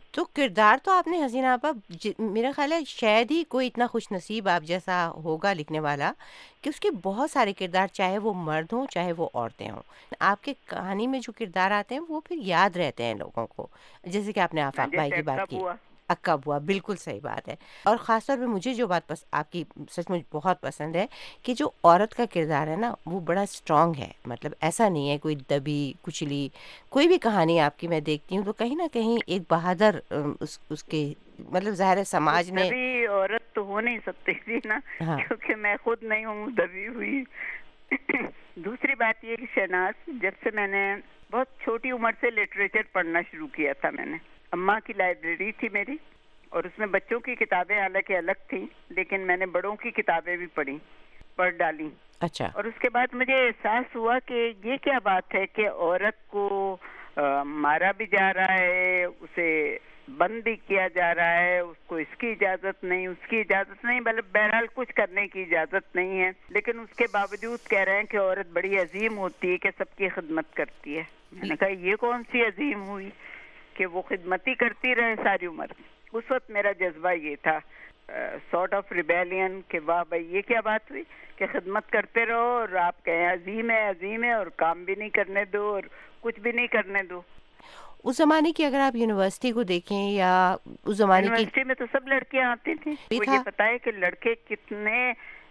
تو کردار تو آپ نے حسینہ آپا میرا خیال ہے شاید ہی کوئی اتنا خوش نصیب آپ جیسا ہوگا لکھنے والا کہ اس کے بہت سارے کردار، چاہے وہ مرد ہوں چاہے وہ عورتیں ہوں، آپ کے کہانی میں جو کردار آتے ہیں وہ پھر یاد رہتے ہیں لوگوں کو، جیسے کہ آپ نے آفاق بھائی کی بات کی، اکا بوا، بالکل صحیح بات ہے۔ اور خاص طور پہ مجھے جو بات پس آپ کی سچ مجھ بہت پسند ہے کہ جو عورت کا کردار ہے نا وہ بڑا اسٹرانگ ہے، مطلب ایسا نہیں ہے کوئی دبی کچلی، کوئی بھی کہانی آپ کی میں دیکھتی ہوں تو کہیں نہ کہیں ایک بہادر اس اس کے مطلب ظاہر سماج نے دبی عورت تو ہو نہیں سکتی تھی نا، کیونکہ میں خود نہیں ہوں دبی ہوئی۔ دوسری بات یہ کہ شہناز، جب سے میں نے بہت چھوٹی عمر سے لٹریچر پڑھنا شروع کیا تھا، میں نے اماں کی لائبریری تھی میری، اور اس میں بچوں کی کتابیں حالانکہ الگ تھیں لیکن میں نے بڑوں کی کتابیں بھی پڑھی، پڑھ ڈالی۔ اچھا۔ اور اس کے بعد مجھے احساس ہوا کہ یہ کیا بات ہے کہ عورت کو مارا بھی جا رہا ہے، اسے بند بھی کیا جا رہا ہے، اس کو اس کی اجازت نہیں، اس کی اجازت نہیں، بلکہ بہرحال کچھ کرنے کی اجازت نہیں ہے، لیکن اس کے باوجود کہہ رہے ہیں کہ عورت بڑی عظیم ہوتی ہے کہ سب کی خدمت کرتی ہے۔ میں نے کہا یہ کون سی عظیم ہوئی کہ وہ خدمتی کرتی رہے ساری عمر۔ اس وقت میرا جذبہ یہ تھا، سارٹ آف ریبیلین، کہ واہ بھائی یہ کیا بات ہوئی کہ خدمت کرتے رہو اور آپ کہیں عظیم ہے عظیم ہے اور کام بھی نہیں کرنے دو اور کچھ بھی نہیں کرنے دو۔ اس زمانے کی اگر آپ یونیورسٹی کو دیکھیں یا اس زمانے کی یونیورسٹی میں تو سب لڑکیاں آتی تھیں، وہ یہ پتا ہے کہ لڑکے کتنے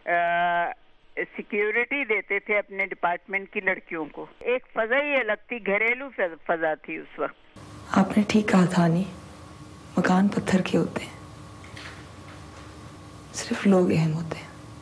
سیکیورٹی دیتے تھے اپنے ڈپارٹمنٹ کی لڑکیوں کو، ایک فضا ہی الگ تھی، گھریلو فضا تھی اس وقت۔ آپ نے ٹھیک کہا تھا نہیں، مکان پتھر کے ہوتے ہیں، صرف لوگ اہم ہوتے ہیں۔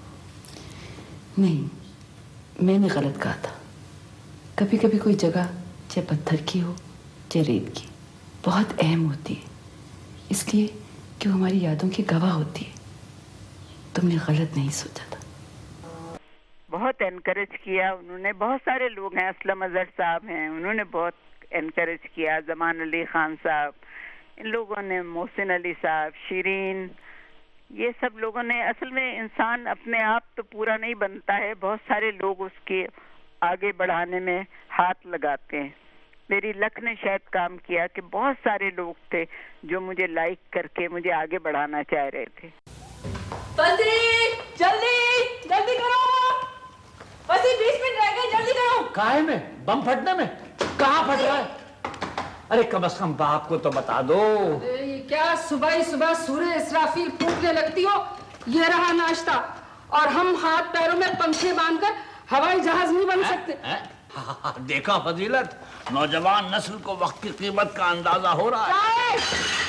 نہیں، میں نے غلط کہا تھا۔ کبھی کبھی کوئی جگہ چاہے پتھر کی ہو چاہے ریت کی بہت اہم ہوتی ہے، اس لیے کہ وہ ہماری یادوں کی گواہ ہوتی ہے۔ تم نے غلط نہیں سوچا تھا۔ بہت انکریج کیا انہوں نے، بہت سارے لوگ ہیں، اسلم اظہر صاحب ہیں، انہوں نے بہت انکریج کیا، زمان علی خان صاحب، ان لوگوں نے، محسن علی صاحب، شیرین، یہ سب لوگوں نے۔ اصل میں انسان اپنے آپ تو پورا نہیں بنتا ہے، بہت سارے لوگ اس کے آگے بڑھانے میں ہاتھ لگاتے ہیں۔ میری لک نے شاید کام کیا کہ بہت سارے لوگ تھے جو مجھے لائک کر کے مجھے آگے بڑھانا چاہ رہے تھے۔ بسی جلدی جلدی کرو، بسی بیس منٹ رہ گئے، جلدی کرو۔ کہاں میں بم پھٹنے میں؟ کہاں پھٹ رہا ہے؟ ارے کم از کم باپ کو تو بتا دو۔ یہ کیا صبح ہی صبح سورہ اسرافیل پھونکنے لگتی ہو؟ یہ رہا ناشتہ، اور ہم ہاتھ پیروں میں پنکھے باندھ کر ہوائی جہاز نہیں بن سکتے۔ دیکھا فضیلت، نوجوان نسل کو وقت کی قیمت کا اندازہ ہو رہا ہے۔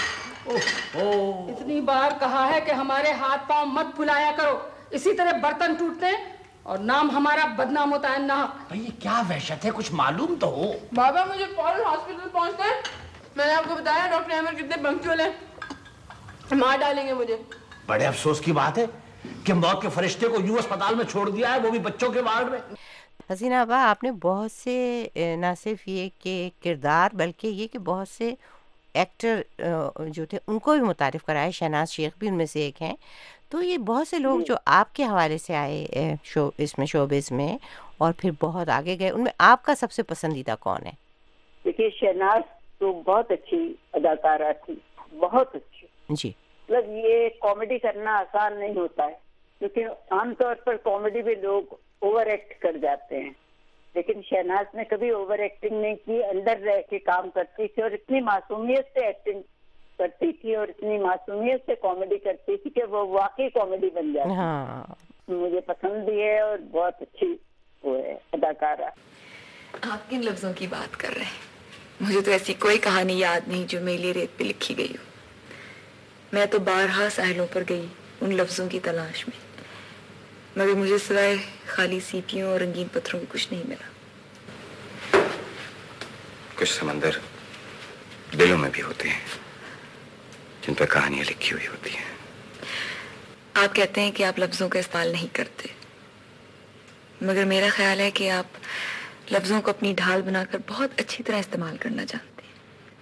اتنی بار کہا ہے کہ ہمارے ہاتھ پاؤں مت پھلایا کرو، اسی طرح برتن ٹوٹتے ہیں اور نام ہمارا بدنام ہوتا ہے۔ نہ یہ کیا وحشت ہے، کچھ معلوم تو ہو۔ بابا مجھے فوراً ہاسپٹل پہنچنا ہے، میں نے آپ کو بتایا ڈاکٹر احمد کتنے پنکچوئل ہیں، مار ڈالیں گے مجھے۔ بڑے افسوس کی بات ہے کہ موت کے فرشتے کو یوں اسپتال میں چھوڑ دیا ہے، وہ بھی بچوں کے وارڈ میں۔ حسینہ آپا، آپ نے بہت سے نہ صرف یہ کہ کردار بلکہ یہ کہ بہت سے ایکٹر جو تھے ان کو بھی متعارف کرایا، شہناز شیخ بھی ان میں سے ایک ہیں، تو یہ بہت سے لوگ جو آپ کے حوالے سے آئے شو اس میں شوبز میں اور پھر بہت آگے گئے، ان میں آپ کا سب سے پسندیدہ کون ہے؟ دیکھیے شہناز تو بہت اچھی اداکارہ تھی، بہت اچھی جی، مطلب یہ کامیڈی کرنا آسان نہیں ہوتا ہے، کیونکہ عام طور پر کامیڈی بھی لوگ اوور ایکٹ کر جاتے ہیں، لیکن شہناز نے کبھی اوور ایکٹنگ نہیں کی، اندر رہ کے کام کرتی تھی اور اتنی معصومیت سے ایکٹنگ کرتی تھی اور اتنی معصومیت سے کامیڈی کرتی تھی کہ وہ واقعی کامیڈی بن جاتی۔ ہاں، مجھے پسند بھی ہے اور بہت اچھی وہ ہے اداکارہ۔ آپ کن لفظوں کی بات کر رہے ہیں؟ مجھے تو ایسی کوئی کہانی یاد نہیں جو میلی ریت پہ لکھی گئی ہو۔ میں تو بارہا ساحلوں پر گئی ان لفظوں کی تلاش میں، مگر مجھے سوائے خالی سیپیوں اور رنگین پتھروں کے کچھ نہیں ملا۔ کچھ سمندر دلوں میں بھی ہوتے ہیں جن پر کہانیاں لکھی ہوئی ہوتی ہیں۔ آپ کہتے ہیں کہ آپ لفظوں کا استعمال نہیں کرتے، مگر میرا خیال ہے کہ آپ لفظوں کو اپنی ڈھال بنا کر بہت اچھی طرح استعمال کرنا جانتے ہیں۔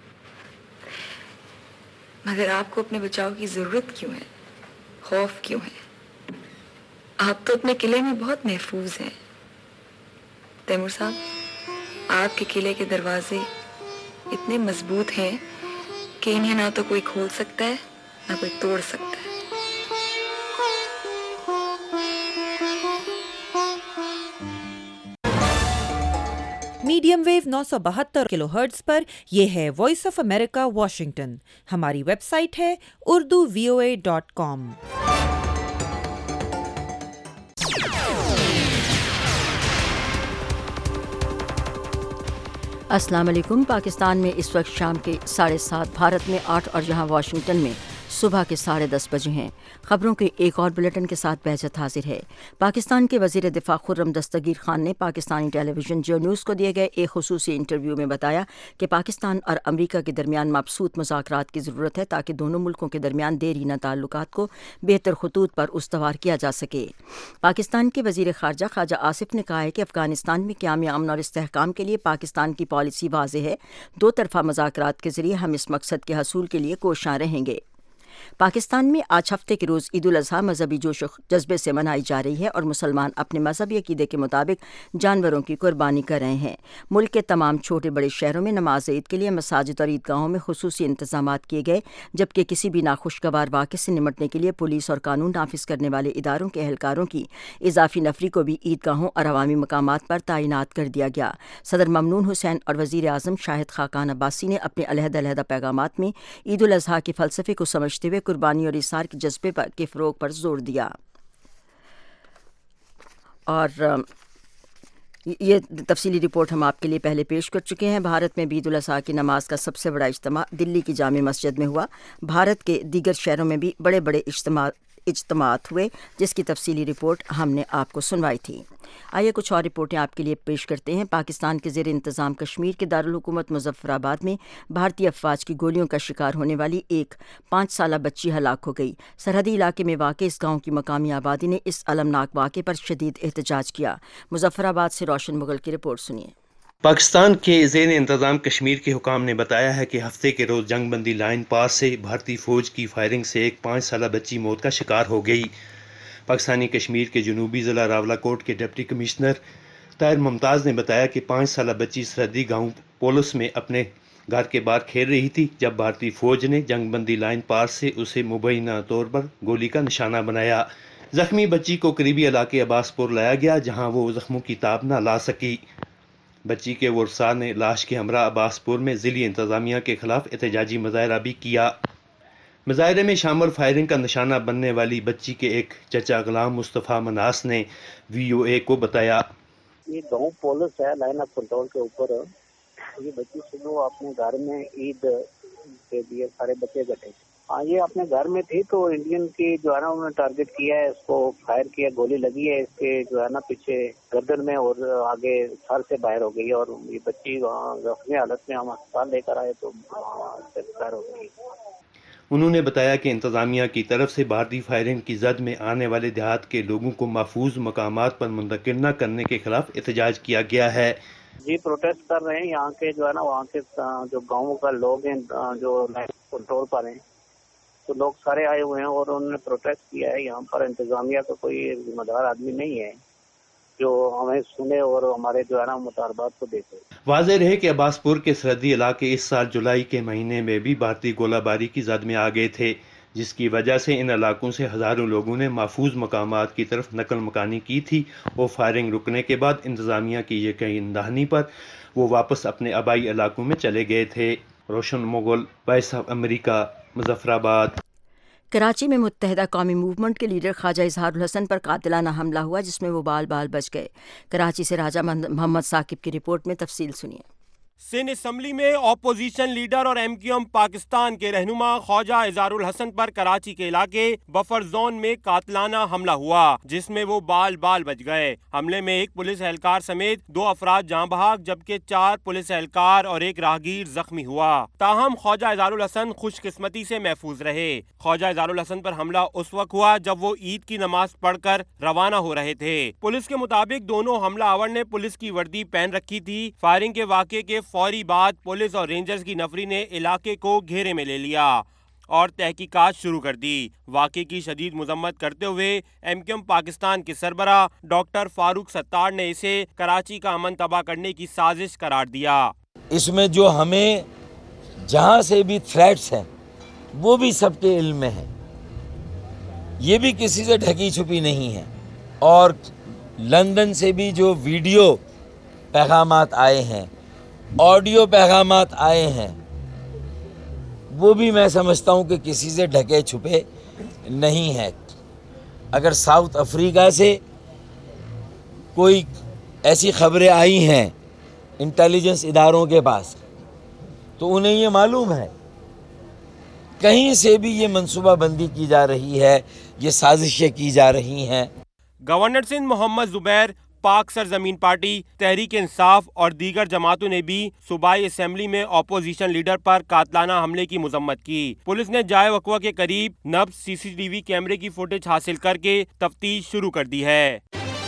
مگر آپ کو اپنے بچاؤ کی ضرورت کیوں ہے، خوف کیوں ہے؟ آپ تو اپنے قلعے میں بہت محفوظ ہیں۔ تیمور صاحب، آپ کے قلعے کے دروازے اتنے مضبوط ہیں کہ انہیں نہ تو کوئی کھول سکتا ہے نہ کوئی توڑ سکتا ہے. میڈیم ویو نو سو بہتر کلو ہرٹز پر یہ ہے وائس آف امریکہ واشنگٹن. ہماری ویب سائٹ ہے اردو وی او اے ڈاٹ کام. السلام علیکم. پاکستان میں اس وقت شام کے ساڑھے سات، بھارت میں آٹھ اور یہاں واشنگٹن میں صبح کے ساڑھے دس بجے ہیں. خبروں کے ایک اور بلیٹن کے ساتھ بہجت حاضر ہے. پاکستان کے وزیر دفاع خرم دستگیر خان نے Pakistani television Geo News کو دیے گئے ایک خصوصی انٹرویو میں بتایا کہ پاکستان اور امریکہ کے درمیان مبسوط مذاکرات کی ضرورت ہے تاکہ دونوں ملکوں کے درمیان دیرینہ تعلقات کو بہتر خطوط پر استوار کیا جا سکے. پاکستان کے وزیر خارجہ خواجہ آصف نے کہا ہے کہ افغانستان میں قیام امن اور استحکام کے لیے پاکستان کی پالیسی واضح ہے. دو طرفہ مذاکرات کے ذریعے ہم اس مقصد کے حصول کے لیے کوشاں رہیں گے. پاکستان میں آج ہفتے کے روز عید الاضحیٰ مذہبی جوش و جذبے سے منائی جا رہی ہے اور مسلمان اپنے مذہبی عقیدے کے مطابق جانوروں کی قربانی کر رہے ہیں. ملک کے تمام چھوٹے بڑے شہروں میں نماز عید کے لیے مساجد اور عیدگاہوں میں خصوصی انتظامات کیے گئے، جبکہ کسی بھی ناخوشگوار واقعے سے نمٹنے کے لیے پولیس اور قانون نافذ کرنے والے اداروں کے اہلکاروں کی اضافی نفری کو بھی عیدگاہوں اور عوامی مقامات پر تعینات کر دیا گیا. صدر ممنون حسین اور وزیر اعظم شاہد خاقان عباسی نے اپنے علیحدہ علیحدہ پیغامات میں عید الاضحیٰ کے فلسفے کو سمجھتے ہوئے قربانی اور ایثار کے جذبے پر کے فروغ پر زور دیا. اور یہ تفصیلی رپورٹ ہم آپ کے لیے پہلے پیش کر چکے ہیں. بھارت میں عید الاضحیٰ کی نماز کا سب سے بڑا اجتماع دلی کی جامع مسجد میں ہوا. بھارت کے دیگر شہروں میں بھی بڑے بڑے اجتماع اجتماعات ہوئے، جس کی تفصیلی رپورٹ ہم نے آپ کو سنوائی تھی. آئیے کچھ اور رپورٹیں آپ کے لیے پیش کرتے ہیں. پاکستان کے زیر انتظام کشمیر کے دارالحکومت مظفر آباد میں بھارتی افواج کی گولیوں کا شکار ہونے والی ایک پانچ سالہ بچی ہلاک ہو گئی. سرحدی علاقے میں واقع اس گاؤں کی مقامی آبادی نے اس المناک واقعے پر شدید احتجاج کیا. مظفر آباد سے روشن مغل کی رپورٹ سنیے. پاکستان کے زیر انتظام کشمیر کے حکام نے بتایا ہے کہ ہفتے کے روز جنگ بندی لائن پاس سے بھارتی فوج کی فائرنگ سے ایک پانچ سالہ بچی موت کا شکار ہو گئی. پاکستانی کشمیر کے جنوبی ضلع راولاکوٹ کے ڈپٹی کمشنر طاہر ممتاز نے بتایا کہ پانچ سالہ بچی سرحدی گاؤں پولس میں اپنے گھر کے باہر کھیل رہی تھی جب بھارتی فوج نے جنگ بندی لائن پاس سے اسے مبینہ طور پر گولی کا نشانہ بنایا. زخمی بچی کو قریبی علاقے عباس پور لایا گیا جہاں وہ زخموں کی تاب نہ لا سکی. بچی کے ورثاء نے لاش کے ہمراہ عباس پور میں ضلعی انتظامیہ کے خلاف احتجاجی مظاہرہ بھی کیا. مظاہرے میں شامل فائرنگ کا نشانہ بننے والی بچی کے ایک چچا غلام مصطفیٰ مناس نے وی او اے کو بتایا. یہ گاؤں پولس ہے لائن آف کنٹرول کے اوپر. یہ بچی صبح اپنے گھر میں عید کے لیے سارے بچے گٹے. ہاں یہ اپنے گھر میں تھی تو انڈین کی جو ہے نا انہوں نے ٹارگٹ کیا ہے، اس کو فائر کیا، گولی لگی ہے اس کے جو ہے نا پیچھے گردن میں اور آگے سر سے باہر ہو گئی اور یہ بچی وہاں زخمی حالت میں ہم اسپتال لے کر آئے تو باہر ہو گئی. انہوں نے بتایا کہ انتظامیہ کی طرف سے بھارتی فائرنگ کی زد میں آنے والے دیہات کے لوگوں کو محفوظ مقامات پر منتقل نہ کرنے کے خلاف احتجاج کیا گیا ہے. جی پروٹیسٹ کر رہے ہیں یہاں کے جو ہے نا وہاں کے جو گاؤں کا لوگ ہیں جو لائن کنٹرول پر ہیں تو لوگ سارے آئے ہوئے ہیں اور انہوں نے پروٹیسٹ کیا ہے. یہاں پر انتظامیہ کا کوئی ذمہ دار آدمی نہیں ہے جو ہمیں سنے اور ہمارے جو ہے نا مطالبات کو دیکھے. واضح رہے کہ عباس پور کے سرحدی علاقے اس سال جولائی کے مہینے میں بھی بھارتی گولہ باری کی زد میں آ گئے تھے، جس کی وجہ سے ان علاقوں سے ہزاروں لوگوں نے محفوظ مقامات کی طرف نقل مکانی کی تھی اور فائرنگ رکنے کے بعد انتظامیہ کی یقین دہانی پر وہ واپس اپنے آبائی علاقوں میں چلے گئے تھے. Roshan Mughal, Voice of America, Muzaffarabad. Karachi میں متحدہ قومی موومنٹ کے لیڈر خواجہ اظہار الحسن پر قاتلانہ حملہ ہوا جس میں وہ بال بال بچ گئے. کراچی سے راجہ محمد ثاقب کی رپورٹ میں تفصیل سنیے. سندھ اسمبلی میں اپوزیشن لیڈر اور ایم کیو ایم پاکستان کے رہنما خواجہ اظہار الحسن پر کراچی کے علاقے بفر زون میں قاتلانہ حملہ ہوا جس میں وہ بال بال بچ گئے. حملے میں ایک پولیس اہلکار سمیت دو افراد جاں بحق جبکہ چار پولیس اہلکار اور ایک راہگیر زخمی ہوا. تاہم خواجہ اظہار الحسن خوش قسمتی سے محفوظ رہے. خواجہ اظہار الحسن پر حملہ اس وقت ہوا جب وہ عید کی نماز پڑھ کر روانہ ہو رہے تھے. پولیس کے مطابق دونوں حملہ آور نے پولیس کی وردی پہن رکھی تھی. فائرنگ کے واقعے کے فوری بعد پولیس اور رینجرز کی نفری نے علاقے کو گھیرے میں لے لیا اور تحقیقات شروع کر دی. واقعے کی شدید مذمت کرتے ہوئے ایم کیو ایم پاکستان کے سربراہ ڈاکٹر فاروق ستار نے اسے کراچی کا امن تباہ کرنے کی سازش قرار دیا. اس میں جو ہمیں جہاں سے بھی تھریٹس ہیں وہ بھی سب کے علم میں ہیں، یہ بھی کسی سے ڈھکی چھپی نہیں ہے. اور لندن سے بھی جو ویڈیو پیغامات آئے ہیں، آڈیو پیغامات آئے ہیں، وہ بھی میں سمجھتا ہوں کہ کسی سے ڈھکے چھپے نہیں ہیں. اگر ساؤتھ افریقہ سے کوئی ایسی خبریں آئی ہیں انٹیلیجنس اداروں کے پاس تو انہیں یہ معلوم ہے کہیں سے بھی یہ منصوبہ بندی کی جا رہی ہے، یہ سازشیں کی جا رہی ہیں. گورنر سندھ محمد زبیر، پاک سرزمین پارٹی، تحریک انصاف اور دیگر جماعتوں نے بھی صوبائی اسمبلی میں اپوزیشن لیڈر پر قاتلانہ حملے کی مذمت کی. پولیس نے جائے وقوع کے قریب نبض سی سی ٹی وی کیمرے کی فوٹیج حاصل کر کے تفتیش شروع کر دی ہے.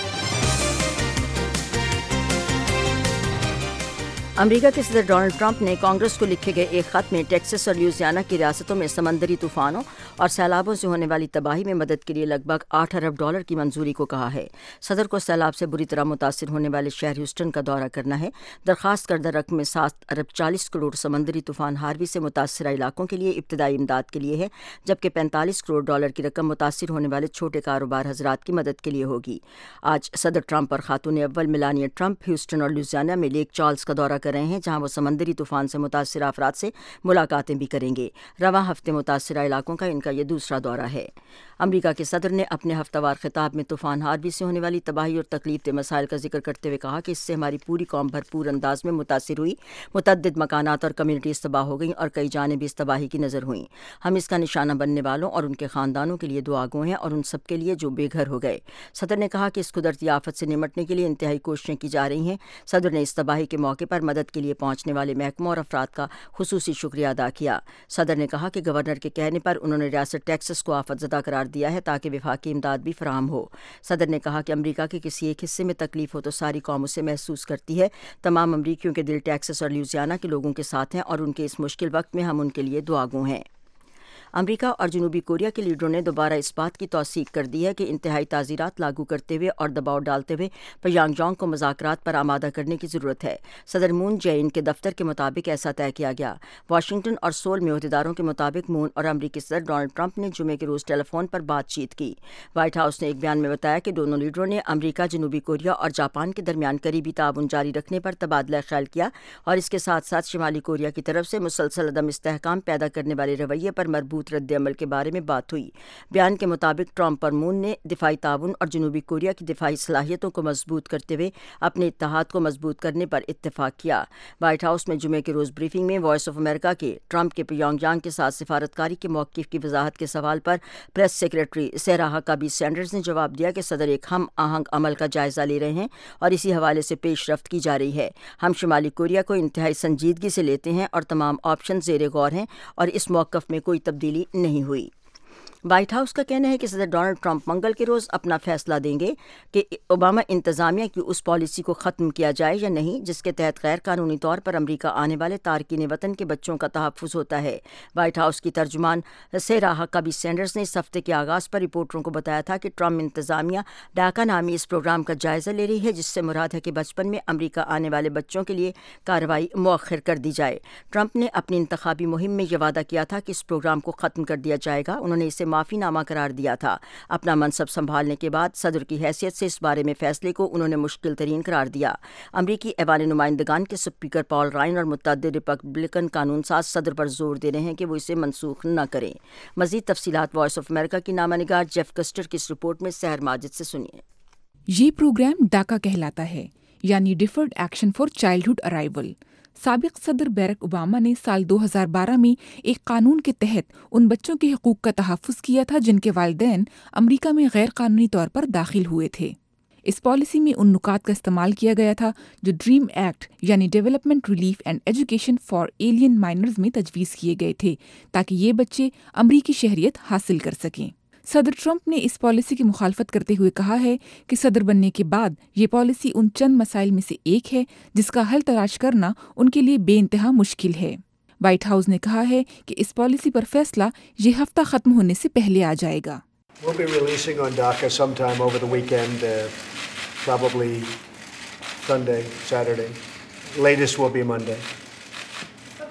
امریکہ کے صدر ڈونلڈ ٹرمپ نے کانگریس کو لکھے گئے ایک خط میں ٹیکساس اور لیوزیانا کی ریاستوں میں سمندری طوفانوں اور سیلابوں سے ہونے والی تباہی میں مدد کے لیے لگ بھگ آٹھ ارب ڈالر کی منظوری کو کہا ہے. صدر کو سیلاب سے بری طرح متاثر ہونے والے شہر ہیوسٹن کا دورہ کرنا ہے. درخواست کردہ رقم میں سات ارب چالیس کروڑ سمندری طوفان ہاروی سے متاثرہ علاقوں کے لیے ابتدائی امداد کے لیے ہے، جبکہ پینتالیس کروڑ ڈالر کی رقم متاثر ہونے والے چھوٹے کاروبار حضرات کی مدد کے لیے ہوگی. آج صدر ٹرمپ اور خاتون اول میلانیا ٹرمپ ہیوسٹن اور لیوزیانا میں لیک چارلز کا دورہ کر رہے ہیں، جہاں وہ سمندری طوفان سے متاثرہ افراد سے ملاقاتیں بھی کریں گے. رواں ہفتے متاثرہ علاقوں کا ان کا یہ دوسرا دورہ ہے. امریکہ کے صدر نے اپنے ہفتہ وار خطاب میں طوفان ہاروی سے ہونے والی تباہی اور تکلیف دہ مسائل کا ذکر کرتے ہوئے کہا کہ اس سے ہماری پوری قوم بھرپور انداز میں متاثر ہوئی. متعدد مکانات اور کمیونٹیز تباہ ہو گئیں اور کئی جانیں بھی اس تباہی کی نظر ہوئیں. ہم اس کا نشانہ بننے والوں اور ان کے خاندانوں کے لیے دعا گو ہیں اور ان سب کے لیے جو بے گھر ہو گئے. صدر نے کہا کہ اس قدرتی آفت سے نمٹنے کے لیے انتہائی کوششیں کی جا رہی ہیں. صدر نے اس تباہی کے موقع پر مدد کے لیے پہنچنے والے محکموں اور افراد کا خصوصی شکریہ ادا کیا. صدر نے کہا کہ گورنر کے کہنے پر انہوں نے ریاست ٹیکساس کو آفت زدہ قرار دیا ہے تاکہ وفاقی امداد بھی فراہم ہو. صدر نے کہا کہ امریکہ کے کسی ایک حصے میں تکلیف ہو تو ساری قوم اسے محسوس کرتی ہے. تمام امریکیوں کے دل ٹیکساس اور لیوزیانا کے لوگوں کے ساتھ ہیں اور ان کے اس مشکل وقت میں ہم ان کے لیے دعا گو ہیں. امریکہ اور جنوبی کوریا کے لیڈروں نے دوبارہ اس بات کی توثیق کر دی ہے کہ انتہائی تعزیرات لاگو کرتے ہوئے اور دباؤ ڈالتے ہوئے پیانگ جانگ کو مذاکرات پر آمادہ کرنے کی ضرورت ہے. صدر مون جے ان کے دفتر کے مطابق ایسا طے کیا گیا. واشنگٹن اور سول میں عہدیداروں کے مطابق مون اور امریکی صدر ڈونلڈ ٹرمپ نے جمعے کے روز ٹیلی فون پر بات چیت کی. وائٹ ہاؤس نے ایک بیان میں بتایا کہ دونوں لیڈروں نے امریکہ، جنوبی کوریا اور جاپان کے درمیان قریبی تعاون جاری رکھنے پر تبادلہ خیال کیا اور اس کے ساتھ ساتھ شمالی کوریا کی طرف سے مسلسل عدم استحکام پیدا کرنے والے رویے پر مربوط رد عمل کے بارے میں بات ہوئی. بیان کے مطابق ٹرمپ اور مون نے دفاعی تعاون اور جنوبی کوریا کی دفاعی صلاحیتوں کو مضبوط کرتے ہوئے اپنے اتحاد کو مضبوط کرنے پر اتفاق کیا. وائٹ ہاؤس میں جمعے کے روز بریفنگ میں وائس آف امریکہ کے ٹرمپ کے پیانگ یانگ کے ساتھ سفارتکاری کے موقف کی وضاحت کے سوال پر press secretary Sarah Huckabee Sanders نے جواب دیا کہ صدر ایک ہم آہنگ عمل کا جائزہ لے رہے ہیں اور اسی حوالے سے پیش رفت کی جا رہی ہے. ہم شمالی کوریا کو انتہائی سنجیدگی سے لیتے ہیں اور تمام آپشن زیر غور ہیں اور اس موقف میں کوئی تبدیلی نہیں ہوئی. وائٹ ہاؤس کا کہنا ہے کہ صدر ڈونلڈ ٹرمپ منگل کے روز اپنا فیصلہ دیں گے کہ اوباما انتظامیہ کی اس پالیسی کو ختم کیا جائے یا نہیں جس کے تحت غیر قانونی طور پر امریکہ آنے والے تارکین وطن کے بچوں کا تحفظ ہوتا ہے. وائٹ ہاؤس کی ترجمان سیرا ہکابی سینڈرز نے اس ہفتے کے آغاز پر رپورٹروں کو بتایا تھا کہ ٹرمپ انتظامیہ ڈاکا نامی اس پروگرام کا جائزہ لے رہی ہے جس سے مراد ہے کہ بچپن میں امریکہ آنے والے بچوں کے لیے کارروائی مؤخر کر دی جائے. ٹرمپ نے اپنی انتخابی مہم میں یہ وعدہ کیا تھا کہ اس پروگرام کو ختم کر دیا جائے گا. انہوں نے اسے معافی نامہ قرار دیا تھا. اپنا منصب سنبھالنے کے بعد صدر کی حیثیت سے اس بارے میں فیصلے کو انہوں نے مشکل ترین قرار دیا. امریکی ایوان نمائندگان کے اسپیکر پال رائن اور متعدد ریپبلکن قانون ساز صدر پر زور دے رہے ہیں کہ وہ اسے منسوخ نہ کریں. مزید تفصیلات وائس آف امریکہ کی نامہ نگار جیف کسٹر کی اس رپورٹ میں سحر ماجد سے سنیے. یہ پروگرام ڈاکا کہلاتا ہے، یعنی deferred action for childhood arrival. سابق صدر بیرک اوباما نے سال دو ہزار بارہ میں ایک قانون کے تحت ان بچوں کے حقوق کا تحفظ کیا تھا جن کے والدین امریکہ میں غیر قانونی طور پر داخل ہوئے تھے. اس پالیسی میں ان نکات کا استعمال کیا گیا تھا جو ڈریم ایکٹ یعنی development relief and education for alien minors میں تجویز کیے گئے تھے تاکہ یہ بچے امریکی شہریت حاصل کر سکیں. صدر ٹرمپ نے اس پالیسی کی مخالفت کرتے ہوئے کہا ہے کہ صدر بننے کے بعد یہ پالیسی ان چند مسائل میں سے ایک ہے جس کا حل تلاش کرنا ان کے لیے بے انتہا مشکل ہے. وائٹ ہاؤس نے کہا ہے کہ اس پالیسی پر فیصلہ یہ ہفتہ ختم ہونے سے پہلے آ جائے گا. We'll be releasing on DACA sometime over the weekend, uh, probably Sunday, Saturday. Latest will be Monday.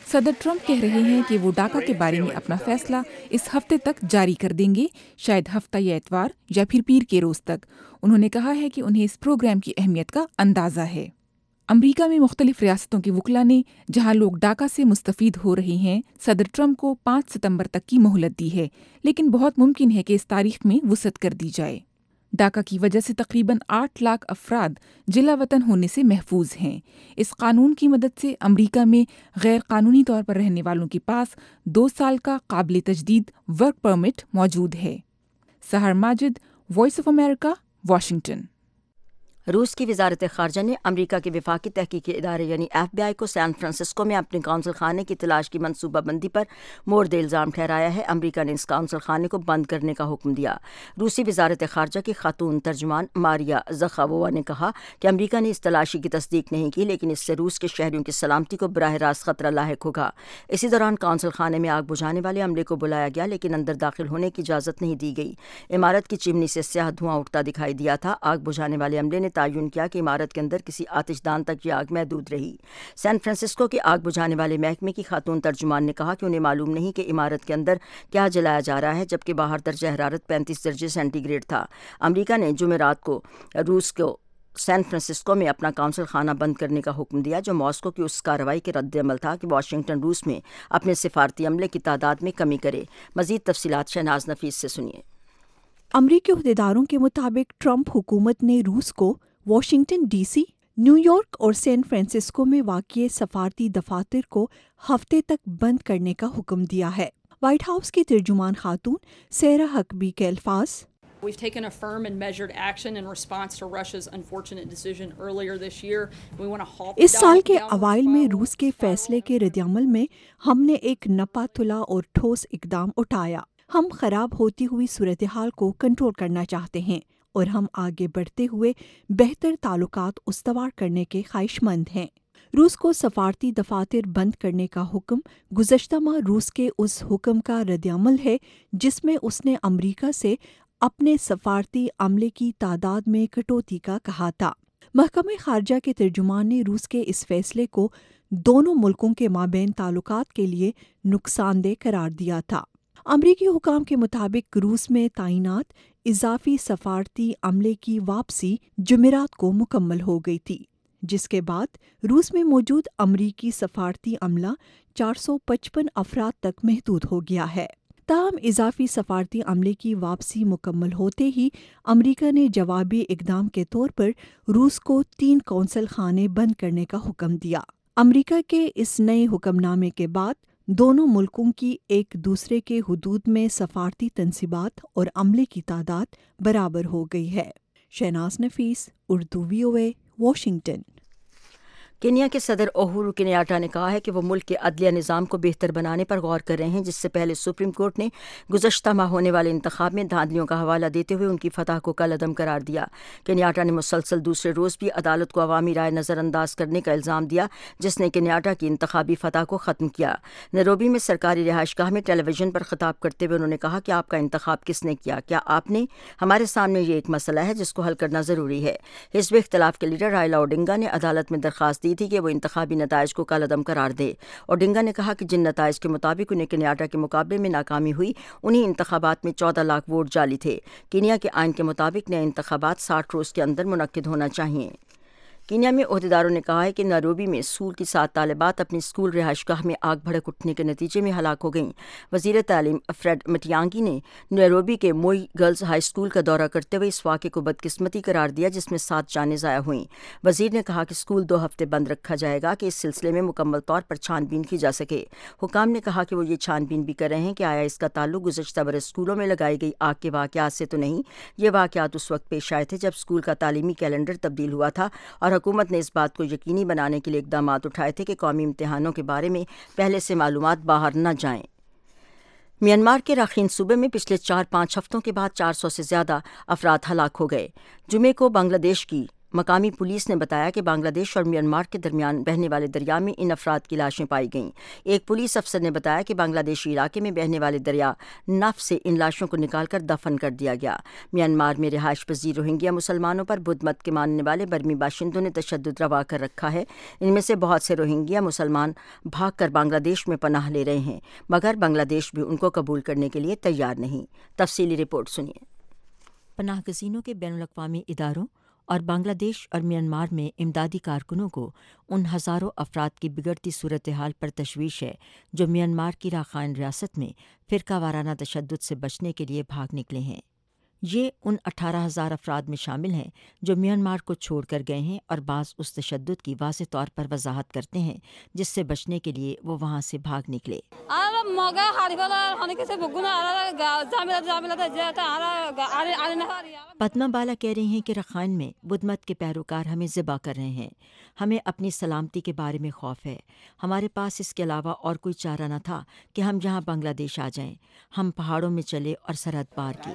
صدر ٹرمپ کہہ رہے ہیں کہ وہ ڈاکا کے بارے میں اپنا فیصلہ اس ہفتے تک جاری کر دیں گے، شاید ہفتہ یا اتوار یا پھر پیر کے روز تک۔ انہوں نے کہا ہے کہ انہیں اس پروگرام کی اہمیت کا اندازہ ہے۔ امریکہ میں مختلف ریاستوں کے وکلاء نے جہاں لوگ ڈاکا سے مستفید ہو رہے ہیں، صدر ٹرمپ کو پانچ ستمبر تک کی مہلت دی ہے، لیکن بہت ممکن ہے کہ اس تاریخ میں وسعت کر دی جائے۔ ڈاکا کی وجہ سے تقریباً آٹھ لاکھ افراد جلا وطن ہونے سے محفوظ ہیں۔ اس قانون کی مدد سے امریکہ میں غیر قانونی طور پر رہنے والوں کے پاس دو سال کا قابل تجدید ورک پرمٹ موجود ہے۔ Sehar Majid, Voice of America, Washington. روس کی وزارت خارجہ نے امریکہ کے وفاقی تحقیقی ادارے یعنی ایف بی آئی کو سان فرانسسکو میں اپنے قونصل خانے کی تلاش کی منصوبہ بندی پر مورد الزام ٹھہرایا ہے۔ امریکہ نے اس قونصل خانے کو بند کرنے کا حکم دیا۔ روسی وزارت خارجہ کی خاتون ترجمان ماریا زخاووا نے کہا کہ امریکہ نے اس تلاشی کی تصدیق نہیں کی، لیکن اس سے روس کے شہریوں کی سلامتی کو براہ راست خطرہ لاحق ہوگا۔ اسی دوران قونصل خانے میں آگ بجھانے والے عملے کو بلایا گیا، لیکن اندر داخل ہونے کی اجازت نہیں دی گئی۔ عمارت کی چمنی سے سیاہ دھواں اٹھتا دکھائی دیا تھا۔ آگ بجھانے والے عملے نے تعین کیا کہ عمارت کے اندر کسی آتش دان تک یہ آگ محدود رہی۔ سان فرانسسکو کے آگ بجھانے والے محکمے کی خاتون ترجمان نے کہا کہ انہیں معلوم نہیں کہ عمارت کے اندر کیا جلایا جا رہا ہے، جبکہ باہر درجہ حرارت پینتیس درجے سینٹی گریڈ تھا۔ امریکہ نے جمعرات کو روس کو سان فرانسسکو میں اپنا قونصل خانہ بند کرنے کا حکم دیا، جو ماسکو کی اس کارروائی کے رد عمل تھا کہ واشنگٹن روس میں اپنے سفارتی عملے کی تعداد میں کمی کرے۔ مزید تفصیلات شہناز نفیس سے سنیے۔ امریکی عہدیداروں کے مطابق ٹرمپ حکومت نے روس کو Washington D C, New York اور سان فرانسسکو میں واقع سفارتی دفاتر کو ہفتے تک بند کرنے کا حکم دیا ہے۔ وائٹ ہاؤس کی ترجمان خاتون سیرا ہکبی کے الفاظ: We've taken a firm and measured action in response to Russia's unfortunate decision earlier this year. We want to halt اس سال کے اوائل میں روس کے فیصلے کے رد عمل میں ہم نے ایک نپا تلا اور ٹھوس اقدام اٹھایا۔ ہم خراب ہوتی ہوئی صورتحال کو کنٹرول کرنا چاہتے ہیں اور ہم آگے بڑھتے ہوئے بہتر تعلقات استوار کرنے کے خواہش مند ہیں۔ روس کو سفارتی دفاتر بند کرنے کا حکم گزشتہ ماہ روس کے اس حکم کا رد عمل ہے جس میں اس نے امریکہ سے اپنے سفارتی عملے کی تعداد میں کٹوتی کا کہا تھا۔ محکمہ خارجہ کے ترجمان نے روس کے اس فیصلے کو دونوں ملکوں کے مابین تعلقات کے لیے نقصان دہ قرار دیا تھا۔ امریکی حکام کے مطابق روس میں تعینات اضافی سفارتی عملے کی واپسی جمعرات کو مکمل ہو گئی تھی، جس کے بعد روس میں موجود امریکی سفارتی عملہ چار سو پچپن افراد تک محدود ہو گیا ہے۔ تاہم اضافی سفارتی عملے کی واپسی مکمل ہوتے ہی امریکہ نے جوابی اقدام کے طور پر روس کو تین قونصل خانے بند کرنے کا حکم دیا۔ امریکہ کے اس نئے حکم نامے کے بعد دونوں ملکوں کی ایک دوسرے کے حدود میں سفارتی تنصیبات اور عملے کی تعداد برابر ہو گئی ہے۔ Shahnaz Nafees, Urdu V O A, Washington. Kenya کے صدر اوہورو کنیاٹا نے کہا ہے کہ وہ ملک کے عدلیہ نظام کو بہتر بنانے پر غور کر رہے ہیں، جس سے پہلے سپریم کورٹ نے گزشتہ ماہ ہونے والے انتخاب میں دھاندلیوں کا حوالہ دیتے ہوئے ان کی فتح کو کالعدم قرار دیا۔ کنیاٹا نے مسلسل دوسرے روز بھی عدالت کو عوامی رائے نظر انداز کرنے کا الزام دیا، جس نے کنیاٹا کی انتخابی فتح کو ختم کیا۔ نیروبی میں سرکاری رہائش گاہ میں ٹیلی ویژن پر خطاب کرتے ہوئے انہوں نے کہا کہ آپ کا انتخاب کس نے کیا؟ کیا آپ نے؟ ہمارے سامنے یہ ایک مسئلہ ہے جس کو حل کرنا ضروری ہے۔ حزب اختلاف کے لیڈر رائلا اوڈنگا نے عدالت میں درخواست دی تھی کہ وہ انتخابی نتائج کو کالعدم قرار دے۔ اوڈنگا نے کہا کہ جن نتائج کے مطابق انہیں کنیاٹا کے مقابلے میں ناکامی ہوئی، انہیں انتخابات میں چودہ لاکھ ووٹ جعلی تھے۔ کینیا کے آئین کے مطابق نئے انتخابات ساٹھ روز کے اندر منعقد ہونا چاہیے۔ کینیا میں عہدیداروں نے کہا ہے کہ نیروبی میں اسکول کی سات طالبات اپنی اسکول رہائش گاہ میں آگ بھڑک اٹھنے کے نتیجے میں ہلاک ہو گئیں۔ وزیر تعلیم فریڈ مٹیانگی نے نیروبی کے موئی گرلز ہائی اسکول کا دورہ کرتے ہوئے اس واقعے کو بدقسمتی قرار دیا، جس میں سات جانیں ضائع ہوئیں۔ وزیر نے کہا کہ اسکول دو ہفتے بند رکھا جائے گا کہ اس سلسلے میں مکمل طور پر چھان بین کی جا سکے۔ حکام نے کہا کہ وہ یہ چھان بین بھی کر رہے ہیں کہ آیا اس کا تعلق گزشتہ برس اسکولوں میں لگائی گئی آگ کے واقعات سے تو نہیں۔ یہ واقعات اس وقت پیش آئے تھے جب اسکول کا تعلیمی کیلنڈر تبدیل ہوا تھا اور حکومت نے اس بات کو یقینی بنانے کے لیے اقدامات اٹھائے تھے کہ قومی امتحانوں کے بارے میں پہلے سے معلومات باہر نہ جائیں۔ میانمار کے راکھین صوبے میں پچھلے چار پانچ ہفتوں کے بعد چار سو سے زیادہ افراد ہلاک ہو گئے۔ جمعے کو بنگلہ دیش کی مقامی پولیس نے بتایا کہ بنگلہ دیش اور میانمار کے درمیان بہنے والے دریا میں ان افراد کی لاشیں پائی گئیں۔ ایک پولیس افسر نے بتایا کہ بنگلہ دیشی علاقے میں بہنے والے دریا نف سے ان لاشوں کو نکال کر دفن کر دیا گیا۔ میانمار میں رہائش پذیر روہنگیا مسلمانوں پر بدھ مت کے ماننے والے برمی باشندوں نے تشدد روا کر رکھا ہے۔ ان میں سے بہت سے روہنگیا مسلمان بھاگ کر بنگلہ دیش میں پناہ لے رہے ہیں، مگر بنگلہ دیش بھی ان کو قبول کرنے کے لیے تیار نہیں۔ تفصیلی رپورٹ سنیے۔ پناہ گزینوں کے بین الاقوامی اداروں اور بنگلہ دیش اور میانمار میں امدادی کارکنوں کو ان ہزاروں افراد کی بگڑتی صورتحال پر تشویش ہے جو میانمار کی راخائن ریاست میں فرقہ وارانہ تشدد سے بچنے کے لیے بھاگ نکلے ہیں۔ یہ ان اٹھارہ ہزار افراد میں شامل ہیں جو میانمار کو چھوڑ کر گئے ہیں اور بعض اس تشدد کی واضح طور پر وضاحت کرتے ہیں جس سے بچنے کے لیے وہ وہاں سے بھاگ نکلے۔ پدما بالا کہہ رہی ہیں کہ رخائن میں بدھ مت کے پیروکار ہمیں ذبح کر رہے ہیں۔ ہمیں اپنی سلامتی کے بارے میں خوف ہے۔ ہمارے پاس اس کے علاوہ اور کوئی چارہ نہ تھا کہ ہم یہاں بنگلہ دیش آ جائیں۔ ہم پہاڑوں میں چلے اور سرحد پار کی۔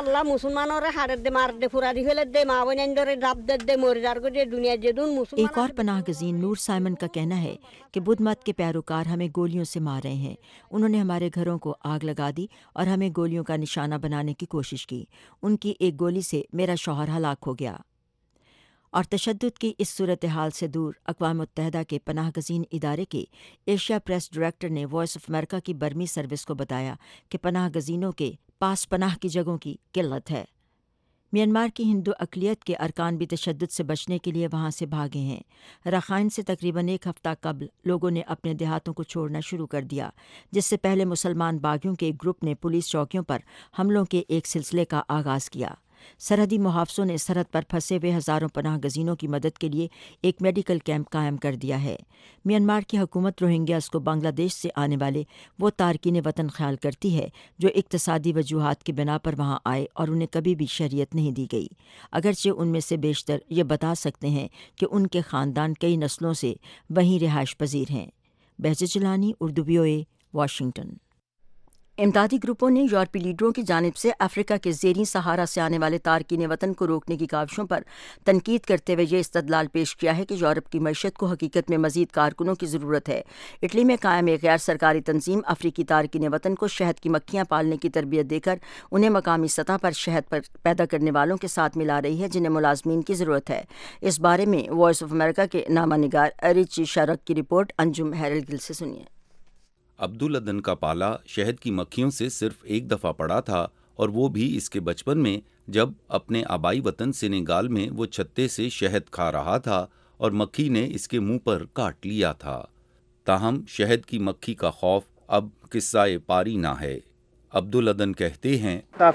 ایک اور پناہ گزین نور سائمن کا کہنا ہے کہ بدھ مت کے پیروکار ہمیں گولیوں سے مار رہے ہیں۔ انہوں نے ہمارے گھروں کو آگ لگا دی اور ہمیں گولیوں کا نشانہ بنانے کی کوشش کی۔ ان کی ایک گولی سے میرا شوہر ہلاک ہو گیا۔ اور تشدد کی اس صورتحال سے دور اقوام متحدہ کے پناہ گزین ادارے کے ایشیا پریس ڈائریکٹر نے وائس آف امریکہ کی برمی سروس کو بتایا کہ پناہ گزینوں کے پاس پناہ کی جگہوں کی قلت ہے۔ میانمار کی ہندو اقلیت کے ارکان بھی تشدد سے بچنے کے لیے وہاں سے بھاگے ہیں۔ رخائن سے تقریباً ایک ہفتہ قبل لوگوں نے اپنے دیہاتوں کو چھوڑنا شروع کر دیا، جس سے پہلے مسلمان باغیوں کے ایک گروپ نے پولیس چوکیوں پر حملوں کے ایک سلسلے کا آغاز کیا۔ سرحدی محافظوں نے سرحد پر پھنسے ہوئے ہزاروں پناہ گزینوں کی مدد کے لیے ایک میڈیکل کیمپ قائم کر دیا ہے۔ میانمار کی حکومت روہنگیاز کو بنگلہ دیش سے آنے والے وہ تارکین وطن خیال کرتی ہے جو اقتصادی وجوہات کی بنا پر وہاں آئے اور انہیں کبھی بھی شہریت نہیں دی گئی، اگرچہ ان میں سے بیشتر یہ بتا سکتے ہیں کہ ان کے خاندان کئی نسلوں سے وہیں رہائش پذیر ہیں۔ Behjat Gilani, Urdu V O A, Washington. امدادی گروپوں نے یورپی لیڈروں کی جانب سے افریقہ کے زیریں صحارا سے آنے والے تارکین وطن کو روکنے کی کاوشوں پر تنقید کرتے ہوئے یہ استدلال پیش کیا ہے کہ یورپ کی معیشت کو حقیقت میں مزید کارکنوں کی ضرورت ہے۔ اٹلی میں قائم ایک غیر سرکاری تنظیم افریقی تارکین وطن کو شہد کی مکھیاں پالنے کی تربیت دے کر انہیں مقامی سطح پر شہد پر پیدا کرنے والوں کے ساتھ ملا رہی ہے جنہیں ملازمین کی ضرورت ہے۔ اس بارے میں وائس آف امریکہ کے نامہ نگار ریچی شارک کی رپورٹ، انجم ہیرل گل سے سنیے۔ عبدالعدن کا پالا شہد کی مکھیوں سے صرف ایک دفعہ پڑا تھا، اور وہ بھی اس کے بچپن میں، جب اپنے آبائی وطن سینیگال میں وہ چھتے سے شہد کھا رہا تھا اور مکھی نے اس کے منہ پر کاٹ لیا تھا۔ تاہم شہد کی مکھی کا خوف اب قصہ پاری نہ ہے۔ عبدالعدن کہتے ہیں،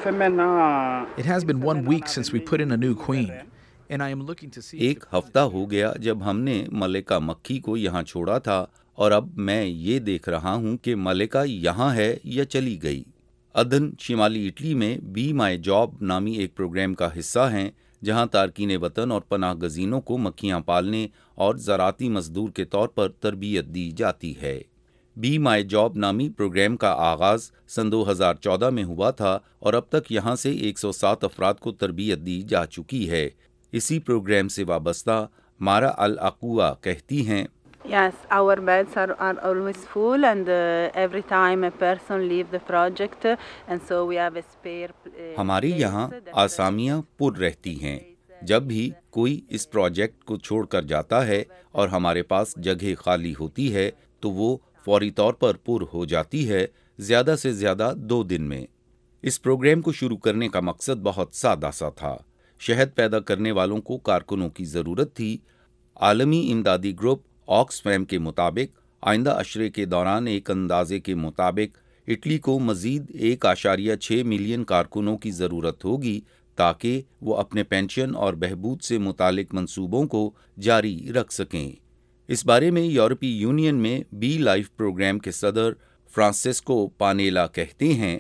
ایک ہفتہ ہو گیا جب ہم نے ملکہ مکھی کو یہاں چھوڑا تھا، اور اب میں یہ دیکھ رہا ہوں کہ ملکہ یہاں ہے یا چلی گئی۔ ادن شمالی اٹلی میں بی مائی جاب نامی ایک پروگرام کا حصہ ہیں جہاں تارکین وطن اور پناہ گزینوں کو مکھیاں پالنے اور زراعتی مزدور کے طور پر تربیت دی جاتی ہے۔ بی مائی جاب نامی پروگرام کا آغاز سن دو ہزار چودہ میں ہوا تھا اور اب تک یہاں سے ایک سو سات افراد کو تربیت دی جا چکی ہے۔ اسی پروگرام سے وابستہ مارا العقوہ کہتی ہیں، Yes, our beds are, are always full, and uh, every time a person leaves the project, uh, and so we have a spare. Uh, ہمارے یہاں آسامیاں پر رہتی ہیں۔ جب بھی کوئی اس پروجیکٹ کو چھوڑ کر جاتا ہے اور ہمارے پاس جگہ خالی ہوتی ہے تو وہ فوری طور پر پر ہو جاتی ہے، زیادہ سے زیادہ دو دن میں۔ اس پروگرام کو شروع کرنے کا مقصد بہت سادہ سا تھا۔ شہد پیدا کرنے والوں کو کارکنوں کی ضرورت تھی۔ عالمی امدادی گروپ آکسفیم کے مطابق آئندہ اشرے کے دوران ایک اندازے کے مطابق اٹلی کو مزید ایک اشاریہ چھ ملین کارکنوں کی ضرورت ہوگی تاکہ وہ اپنے پینشن اور بہبود سے متعلق منصوبوں کو جاری رکھ سکیں۔ اس بارے میں یورپی یونین میں بی لائف پروگرام کے صدر فرانسسکو پانیلا کہتے ہیں،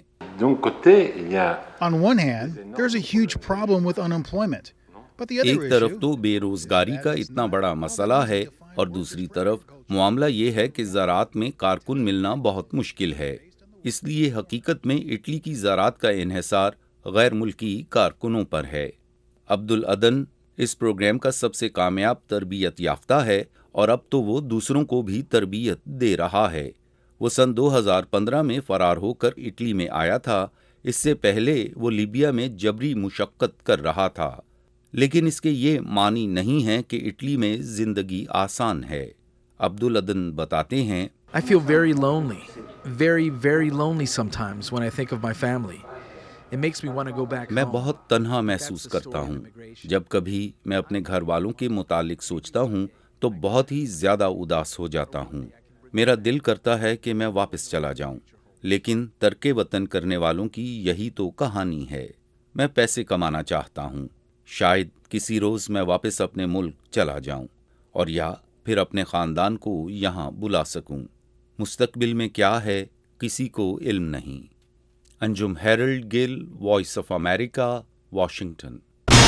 ایک طرف تو بے روزگاری کا اتنا بڑا مسئلہ ہے اور دوسری طرف معاملہ یہ ہے کہ زراعت میں کارکن ملنا بہت مشکل ہے۔ اس لیے حقیقت میں اٹلی کی زراعت کا انحصار غیر ملکی کارکنوں پر ہے۔ عبدالعدن اس پروگرام کا سب سے کامیاب تربیت یافتہ ہے اور اب تو وہ دوسروں کو بھی تربیت دے رہا ہے۔ وہ سن دو ہزار پندرہ میں فرار ہو کر اٹلی میں آیا تھا۔ اس سے پہلے وہ لیبیا میں جبری مشقت کر رہا تھا، لیکن اس کے یہ معنی نہیں ہے کہ اٹلی میں زندگی آسان ہے۔ عبدالعدن بتاتے ہیں، I feel very lonely, very, very lonely sometimes when I think of my family. It makes me want to go back home. میں بہت تنہا محسوس کرتا ہوں جب کبھی میں اپنے گھر والوں کے متعلق سوچتا ہوں تو بہت ہی زیادہ اداس ہو جاتا ہوں۔ میرا دل کرتا ہے کہ میں واپس چلا جاؤں، لیکن ترک وطن کرنے والوں کی یہی تو کہانی ہے۔ میں پیسے کمانا چاہتا ہوں، شاید کسی روز میں واپس اپنے ملک چلا جاؤں اور یا پھر اپنے خاندان کو یہاں بلا سکوں۔ مستقبل میں کیا ہے کسی کو علم نہیں۔ Anjum Herald Gill, Voice of America, Washington.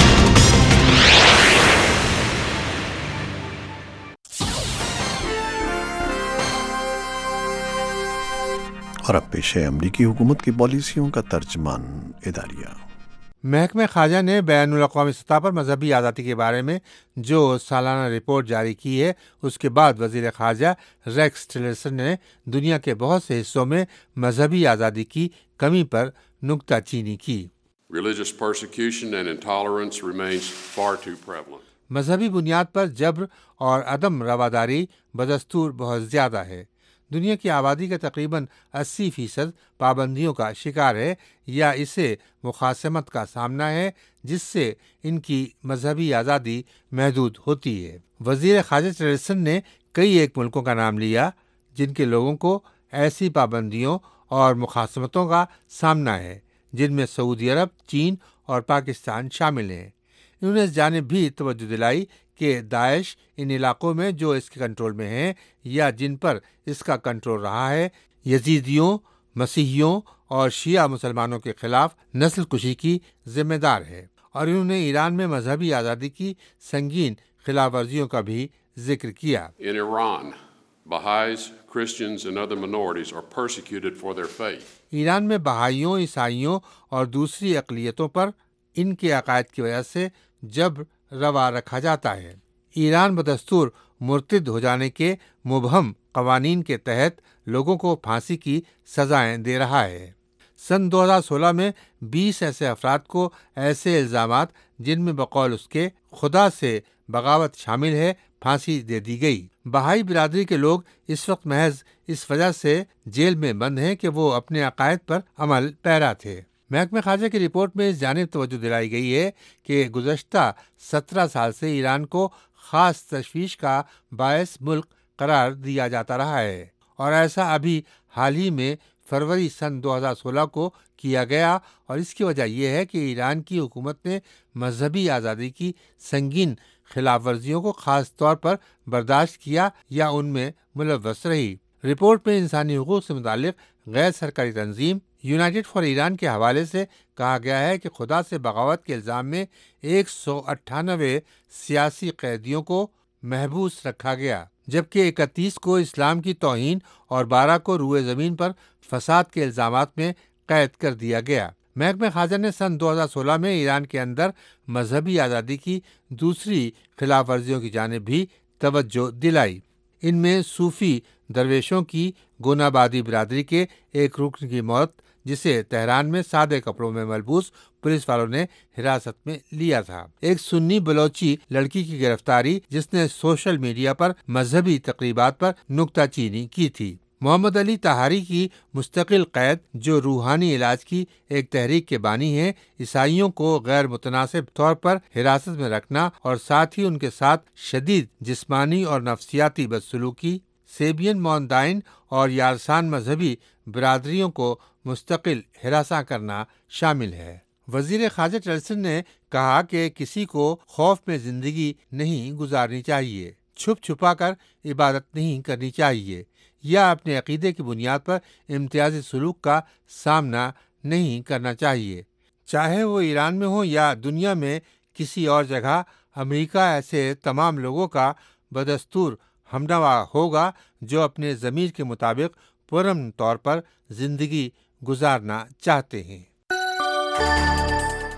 اور اب پیش ہے امریکی حکومت کی پالیسیوں کا ترجمان اداریہ۔ محکمہ خارجہ نے بین الاقوامی سطح پر مذہبی آزادی کے بارے میں جو سالانہ رپورٹ جاری کی ہے، اس کے بعد وزیر خارجہ ریکس ٹیلرسن نے دنیا کے بہت سے حصوں میں مذہبی آزادی کی کمی پر نکتہ چینی کی۔ Religious persecution and intolerance remains far too prevalent. مذہبی بنیاد پر جبر اور عدم رواداری بدستور بہت زیادہ ہے۔ دنیا کی آبادی کا تقریباً اسی فیصد پابندیوں کا شکار ہے یا اسے مخاصمت کا سامنا ہے، جس سے ان کی مذہبی آزادی محدود ہوتی ہے۔ وزیر خارجہ ٹیلرسن نے کئی ایک ملکوں کا نام لیا جن کے لوگوں کو ایسی پابندیوں اور مخاصمتوں کا سامنا ہے، جن میں سعودی عرب، چین اور پاکستان شامل ہیں۔ انہوں نے اس جانب بھی توجہ دلائی کہ داعش ان علاقوں میں جو اس کے کنٹرول میں ہیں یا جن پر اس کا کنٹرول رہا ہے، یزیدیوں، مسیحیوں اور شیعہ مسلمانوں کے خلاف نسل کشی کی ذمہ دار ہے، اور انہوں نے ایران میں مذہبی آزادی کی سنگین خلاف ورزیوں کا بھی ذکر کیا۔ In Iran, Baha'is, Christians and other minorities are persecuted for their faith. Iran میں بہائیوں، عیسائیوں اور دوسری اقلیتوں پر ان کے عقائد کی وجہ سے جبر روا رکھا جاتا ہے۔ ایران بدستور مرتد ہو جانے کے مبہم قوانین کے تحت لوگوں کو پھانسی کی سزائیں دے رہا ہے۔ سن دو ہزار سولہ میں بیس ایسے افراد کو ایسے الزامات جن میں بقول اس کے خدا سے بغاوت شامل ہے پھانسی دے دی گئی۔ بہائی برادری کے لوگ اس وقت محض اس وجہ سے جیل میں بند ہیں کہ وہ اپنے عقائد پر عمل پیرا تھے۔ محکمہ خارجہ کی رپورٹ میں اس جانب توجہ دلائی گئی ہے کہ گزشتہ سترہ سال سے ایران کو خاص تشویش کا باعث ملک قرار دیا جاتا رہا ہے، اور ایسا ابھی حال ہی میں فروری سن دو ہزار سولہ کو کیا گیا، اور اس کی وجہ یہ ہے کہ ایران کی حکومت نے مذہبی آزادی کی سنگین خلاف ورزیوں کو خاص طور پر برداشت کیا یا ان میں ملوث رہی۔ رپورٹ میں انسانی حقوق سے متعلق غیر سرکاری تنظیم یونائٹڈ فار ایران کے حوالے سے کہا گیا ہے کہ خدا سے بغاوت کے الزام میں ایک سو اٹھانوے سیاسی قیدیوں کو محبوس رکھا گیا، جبکہ اکتیس کو اسلام کی توہین اور بارہ کو روئے زمین پر فساد کے الزامات میں قید کر دیا گیا۔ محکمہ خارجہ نے سن دو ہزار سولہ میں ایران کے اندر مذہبی آزادی کی دوسری خلاف ورزیوں کی جانب بھی توجہ دلائی۔ ان میں صوفی درویشوں کی گونابادی برادری کے ایک رکن کی موت، جسے تہران میں سادے کپڑوں میں ملبوس پولیس والوں نے حراست میں لیا تھا، ایک سنی بلوچی لڑکی کی گرفتاری جس نے سوشل میڈیا پر مذہبی تقریبات پر نکتہ چینی کی تھی، محمد علی طہاری کی مستقل قید جو روحانی علاج کی ایک تحریک کے بانی ہیں، عیسائیوں کو غیر متناسب طور پر حراست میں رکھنا اور ساتھ ہی ان کے ساتھ شدید جسمانی اور نفسیاتی بدسلوکی، سیبین موندائن اور یارسان مذہبی برادریوں کو مستقل ہراساں کرنا شامل ہے۔ وزیر خارجہ ٹیلرسن نے کہا کہ کسی کو خوف میں زندگی نہیں گزارنی چاہیے، چھپ چھپا کر عبادت نہیں کرنی چاہیے، یا اپنے عقیدے کی بنیاد پر امتیازی سلوک کا سامنا نہیں کرنا چاہیے۔ چاہے وہ ایران میں ہو یا دنیا میں کسی اور جگہ، امریکہ ایسے تمام لوگوں کا بدستور ہمنوا ہوگا جو اپنے ضمیر کے مطابق پرامن طور پر زندگی گزارنا چاہتے ہیں۔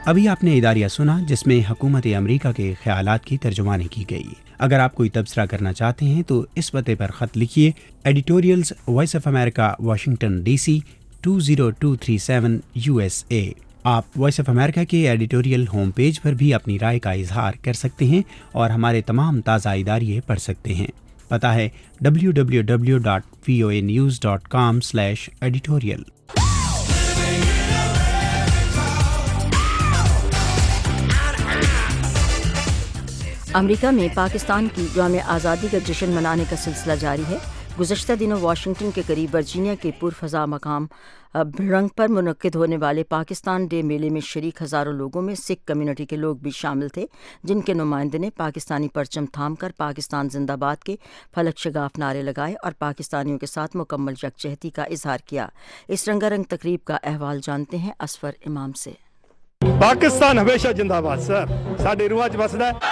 ابھی آپ نے اداریہ سنا جس میں حکومت امریکہ کے خیالات کی ترجمانی کی گئی. اگر آپ کوئی تبصرہ کرنا چاہتے ہیں تو اس پتے پر خط لکھیے: editorials Voice of America Washington D C two zero two three seven U S A. آپ وائس آف امریکہ کے ایڈیٹوریل ہوم پیج پر بھی اپنی رائے کا اظہار کر سکتے ہیں اور ہمارے تمام تازہ اداریے پڑھ سکتے ہیں. پتہ ہے W W W dot V O A news dot com slash editorial. امریکہ میں پاکستان کی یوم آزادی کا جشن منانے کا سلسلہ جاری ہے. گزشتہ دنوں واشنگٹن کے قریب ورجینیا کے پرفضا مقام بھرنگ پر منعقد ہونے والے پاکستان ڈے میلے میں شریک ہزاروں لوگوں میں سکھ کمیونٹی کے لوگ بھی شامل تھے، جن کے نمائندے نے پاکستانی پرچم تھام کر پاکستان زندہ باد کے فلک شگاف نعرے لگائے اور پاکستانیوں کے ساتھ مکمل یکجہتی کا اظہار کیا. اس رنگا رنگ تقریب کا احوال جانتے ہیں اسفر امام سے. پاکستان ہمیشہ زندہ باد سر ساڈے روح وچ وسدا ہے.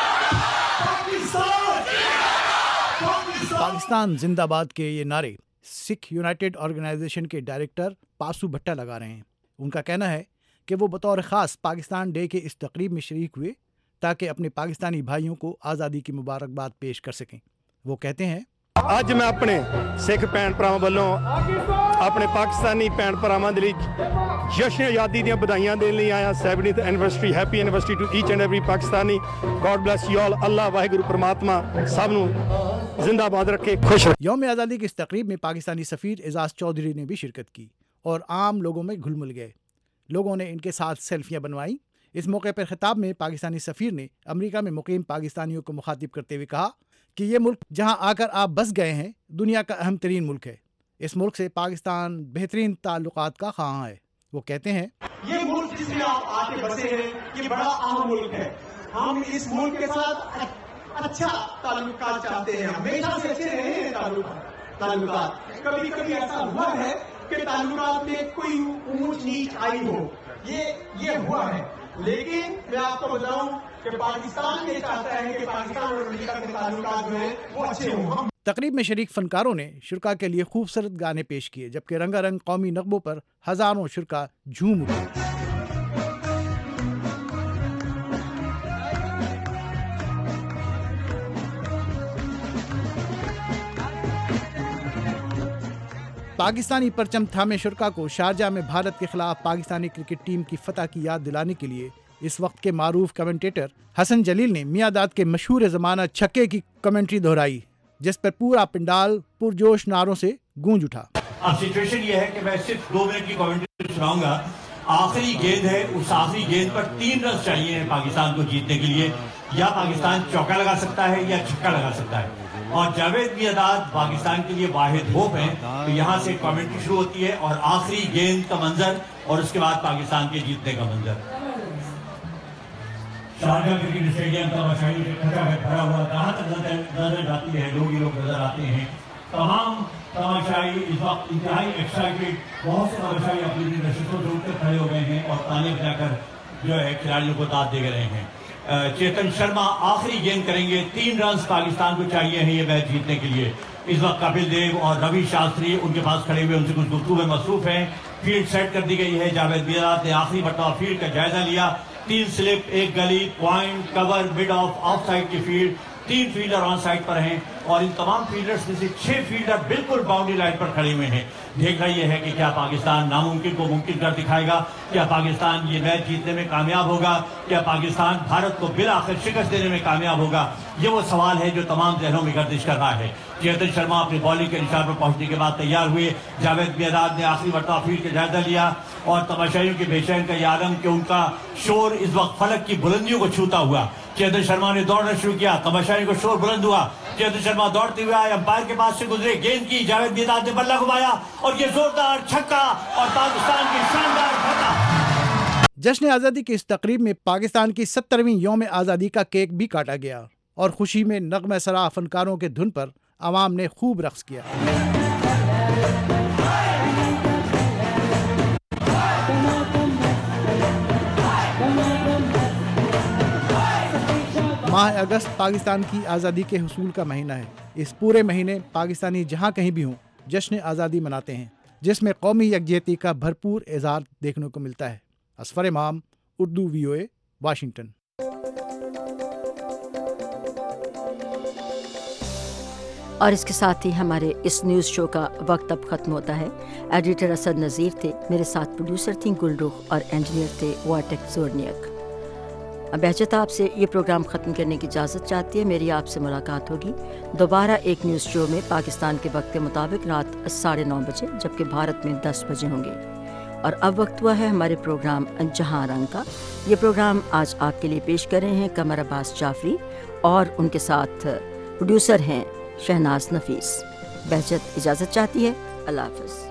پاکستان زندہ باد کے یہ نعرے سکھ یونائٹڈ آرگنائزیشن کے ڈائریکٹر پاسو بھٹا لگا رہے ہیں. ان کا کہنا ہے کہ وہ بطور خاص پاکستان ڈے کے اس تقریب میں شریک ہوئے تاکہ اپنے پاکستانی بھائیوں کو آزادی کی مبارکباد پیش کر سکیں. وہ کہتے ہیں اج میں اپنے سکھ بھن بھراواں والوں اپنے پاکستانی بھن بھراواں دے لئی جشن آزادی دیاں بدھائیاں دین لئی آیا. Seventy anniversary happy anniversary to each and every Pakistani. God bless you all. Allah Waheguru پرماتما سب نو زندہ باد رکھے. خوش یوم آزادی کی اس تقریب میں پاکستانی سفیر اعزاز چودھری نے بھی شرکت کی اور عام لوگوں میں گھل مل گئے. لوگوں نے ان کے ساتھ سیلفیاں بنوائیں. اس موقع پر خطاب میں پاکستانی سفیر نے امریکہ میں مقیم پاکستانیوں کو مخاطب کرتے ہوئے کہا کہ یہ ملک جہاں آ کر آپ بس گئے ہیں دنیا کا اہم ترین ملک ہے. اس ملک سے پاکستان بہترین تعلقات کا خواہاں ہے. وہ کہتے ہیں یہ ملک جس میں آپ آتے بسے ہیں یہ بڑا اہم ملک ہے. ہم اس ملک کے ساتھ اچھا تعلقات چاہتے ہیں. ہمیشہ سے اچھے رہے ہیں تعلقات. کبھی کبھی ایسا ہوا ہے کہ تعلقات میں کوئی اونچ نیچ آئی ہو. یہ یہ ہوا ہے. لیکن میں آپ کو بتاؤں کہ پاکستان یہ چاہتا ہے کہ پاکستان اور امریکہ کے تعلقات جو ہیں وہ اچھے ہوں. تقریب میں شریک فنکاروں نے شرکا کے لیے خوبصورت گانے پیش کیے جبکہ رنگا رنگ قومی نغموں پر ہزاروں شرکا جھوم اٹھے. پاکستانی پرچم تھامے شرکا کو شارجہ میں بھارت کے خلاف پاکستانی کرکٹ ٹیم کی فتح کی یاد دلانے کے لیے اس وقت کے معروف کمنٹیٹر حسن جلیل نے میاں داد کے مشہور زمانہ چھکے کی کمنٹری دہرائی جس پر پورا پنڈال پرجوش نعروں سے گونج اٹھا. اب سچویشن یہ ہے کہ میں صرف دو منٹ کی کمنٹری سناؤں گا. آخری گیند ہے, اس آخری گیند پر تین رن چاہیے پاکستان کو جیتنے کے لیے. یا پاکستان چوکا لگا سکتا ہے یا چھکا لگا سکتا ہے, اور جاوید میاں داد پاکستان کے لیے واحد ہوپ ہیں. تو یہاں سے کمنٹری شروع ہوتی ہے اور آخری گیند کا منظر اور اس کے بعد پاکستان کے جیتنے کا منظر. شارجہ کرکٹ اسٹیڈیم تماشائی بھرا ہوا, کہاں تک نظر جاتی ہے, لوگ ہی لوگ نظر آتے ہیں. تمام تماشائی اس وقت انتہائی ایکسائٹیڈ, بہت سے تماشائی اپنی نشستوں سے اٹھ کر کھڑے ہو گئے ہیں اور تانے بجا کر جو ہے کھلاڑیوں کو داد دے رہے ہیں. چیتن شرما آخری گیند کریں گے. تین رنز پاکستان کو چاہیے ہیں یہ میچ جیتنے کے لیے. اس وقت کپل دیو اور روی شاستری ان کے پاس کھڑے ہوئے ان سے کچھ گفتگو میں مصروف ہیں. فیلڈ سیٹ کر دی گئی ہے. جاوید میاں داد نے آخری مرتبہ فیلڈ کا جائزہ لیا. تین سلپ, ایک gully, point, cover, mid off, off side کی فیلڈ. تین فیلڈر آن سائڈ پر ہیں اور ان تمام فیلڈرز میں سے چھ فیلڈر بالکل باؤنڈری لائن پر کھڑے ہوئے ہیں. دیکھنا یہ ہے کہ کیا پاکستان ناممکن کو ممکن کر دکھائے گا, کیا پاکستان یہ میچ جیتنے میں کامیاب ہوگا, کیا پاکستان بھارت کو بالآخر شکست دینے میں کامیاب ہوگا. یہ وہ سوال ہے جو تمام ذہنوں میں گردش کر رہا ہے. چیتن شرما اپنی بالنگ کے نشان پر پہنچنے کے بعد تیار ہوئے. جاوید میاں داد نے آخری مرتبہ فیلڈ کا جائزہ لیا اور تماشائیوں کے بے چین کا یہ عالم کہ ان کا شور اس وقت فلک کی بلندیوں کو چھوتا ہوا. چیتن شرما نے دوڑنا شروع کیا, تماشائیوں کو شور بلند ہوا. چیتن شرما دوڑتے ہوئے آئے, امپائر کے پاس سے گزرے, گیند کی, جاوید میاں داد نے بلہ گھمایا اور یہ زوردار چھکا اور پاکستان کی شاندار فتح. جشن آزادی کی اس تقریب میں پاکستان کی سترویں یوم آزادی کا کیک بھی کاٹا گیا اور خوشی میں نغمہ سرا فنکاروں کے دھن پر عوام نے خوب رقص کیا. ماہ اگست پاکستان کی آزادی کے حصول کا مہینہ ہے. اس پورے مہینے پاکستانی جہاں کہیں بھی ہوں جشن آزادی مناتے ہیں جس میں قومی یکجہتی کا بھرپور اظہار دیکھنے کو ملتا ہے. اسفر امام, Urdu V O A Washington. اور اس کے ساتھ ہی ہمارے اس نیوز شو کا وقت اب ختم ہوتا ہے۔ ایڈیٹر اسد نذیر تھے، میرے ساتھ پروڈیوسر تھیں گلرخ اور انجینئر تھے وارٹیک زورنیک۔ بہجت آپ سے یہ پروگرام ختم کرنے کی اجازت چاہتی ہے۔ میری آپ سے ملاقات ہوگی دوبارہ ایک نیوز شو میں پاکستان کے وقت کے مطابق رات ساڑھے نو بجے، جبکہ بھارت میں دس بجے ہوں گے۔ اور اب وقت ہوا ہے ہمارے پروگرام جہاں رنگ کا۔ یہ پروگرام آج آپ کے لیے پیش کر رہے ہیں قمر عباس جعفری اور ان کے ساتھ پروڈیوسر ہیں شہناز نفیس۔ بہجت اجازت چاہتی ہے، اللہ حافظ۔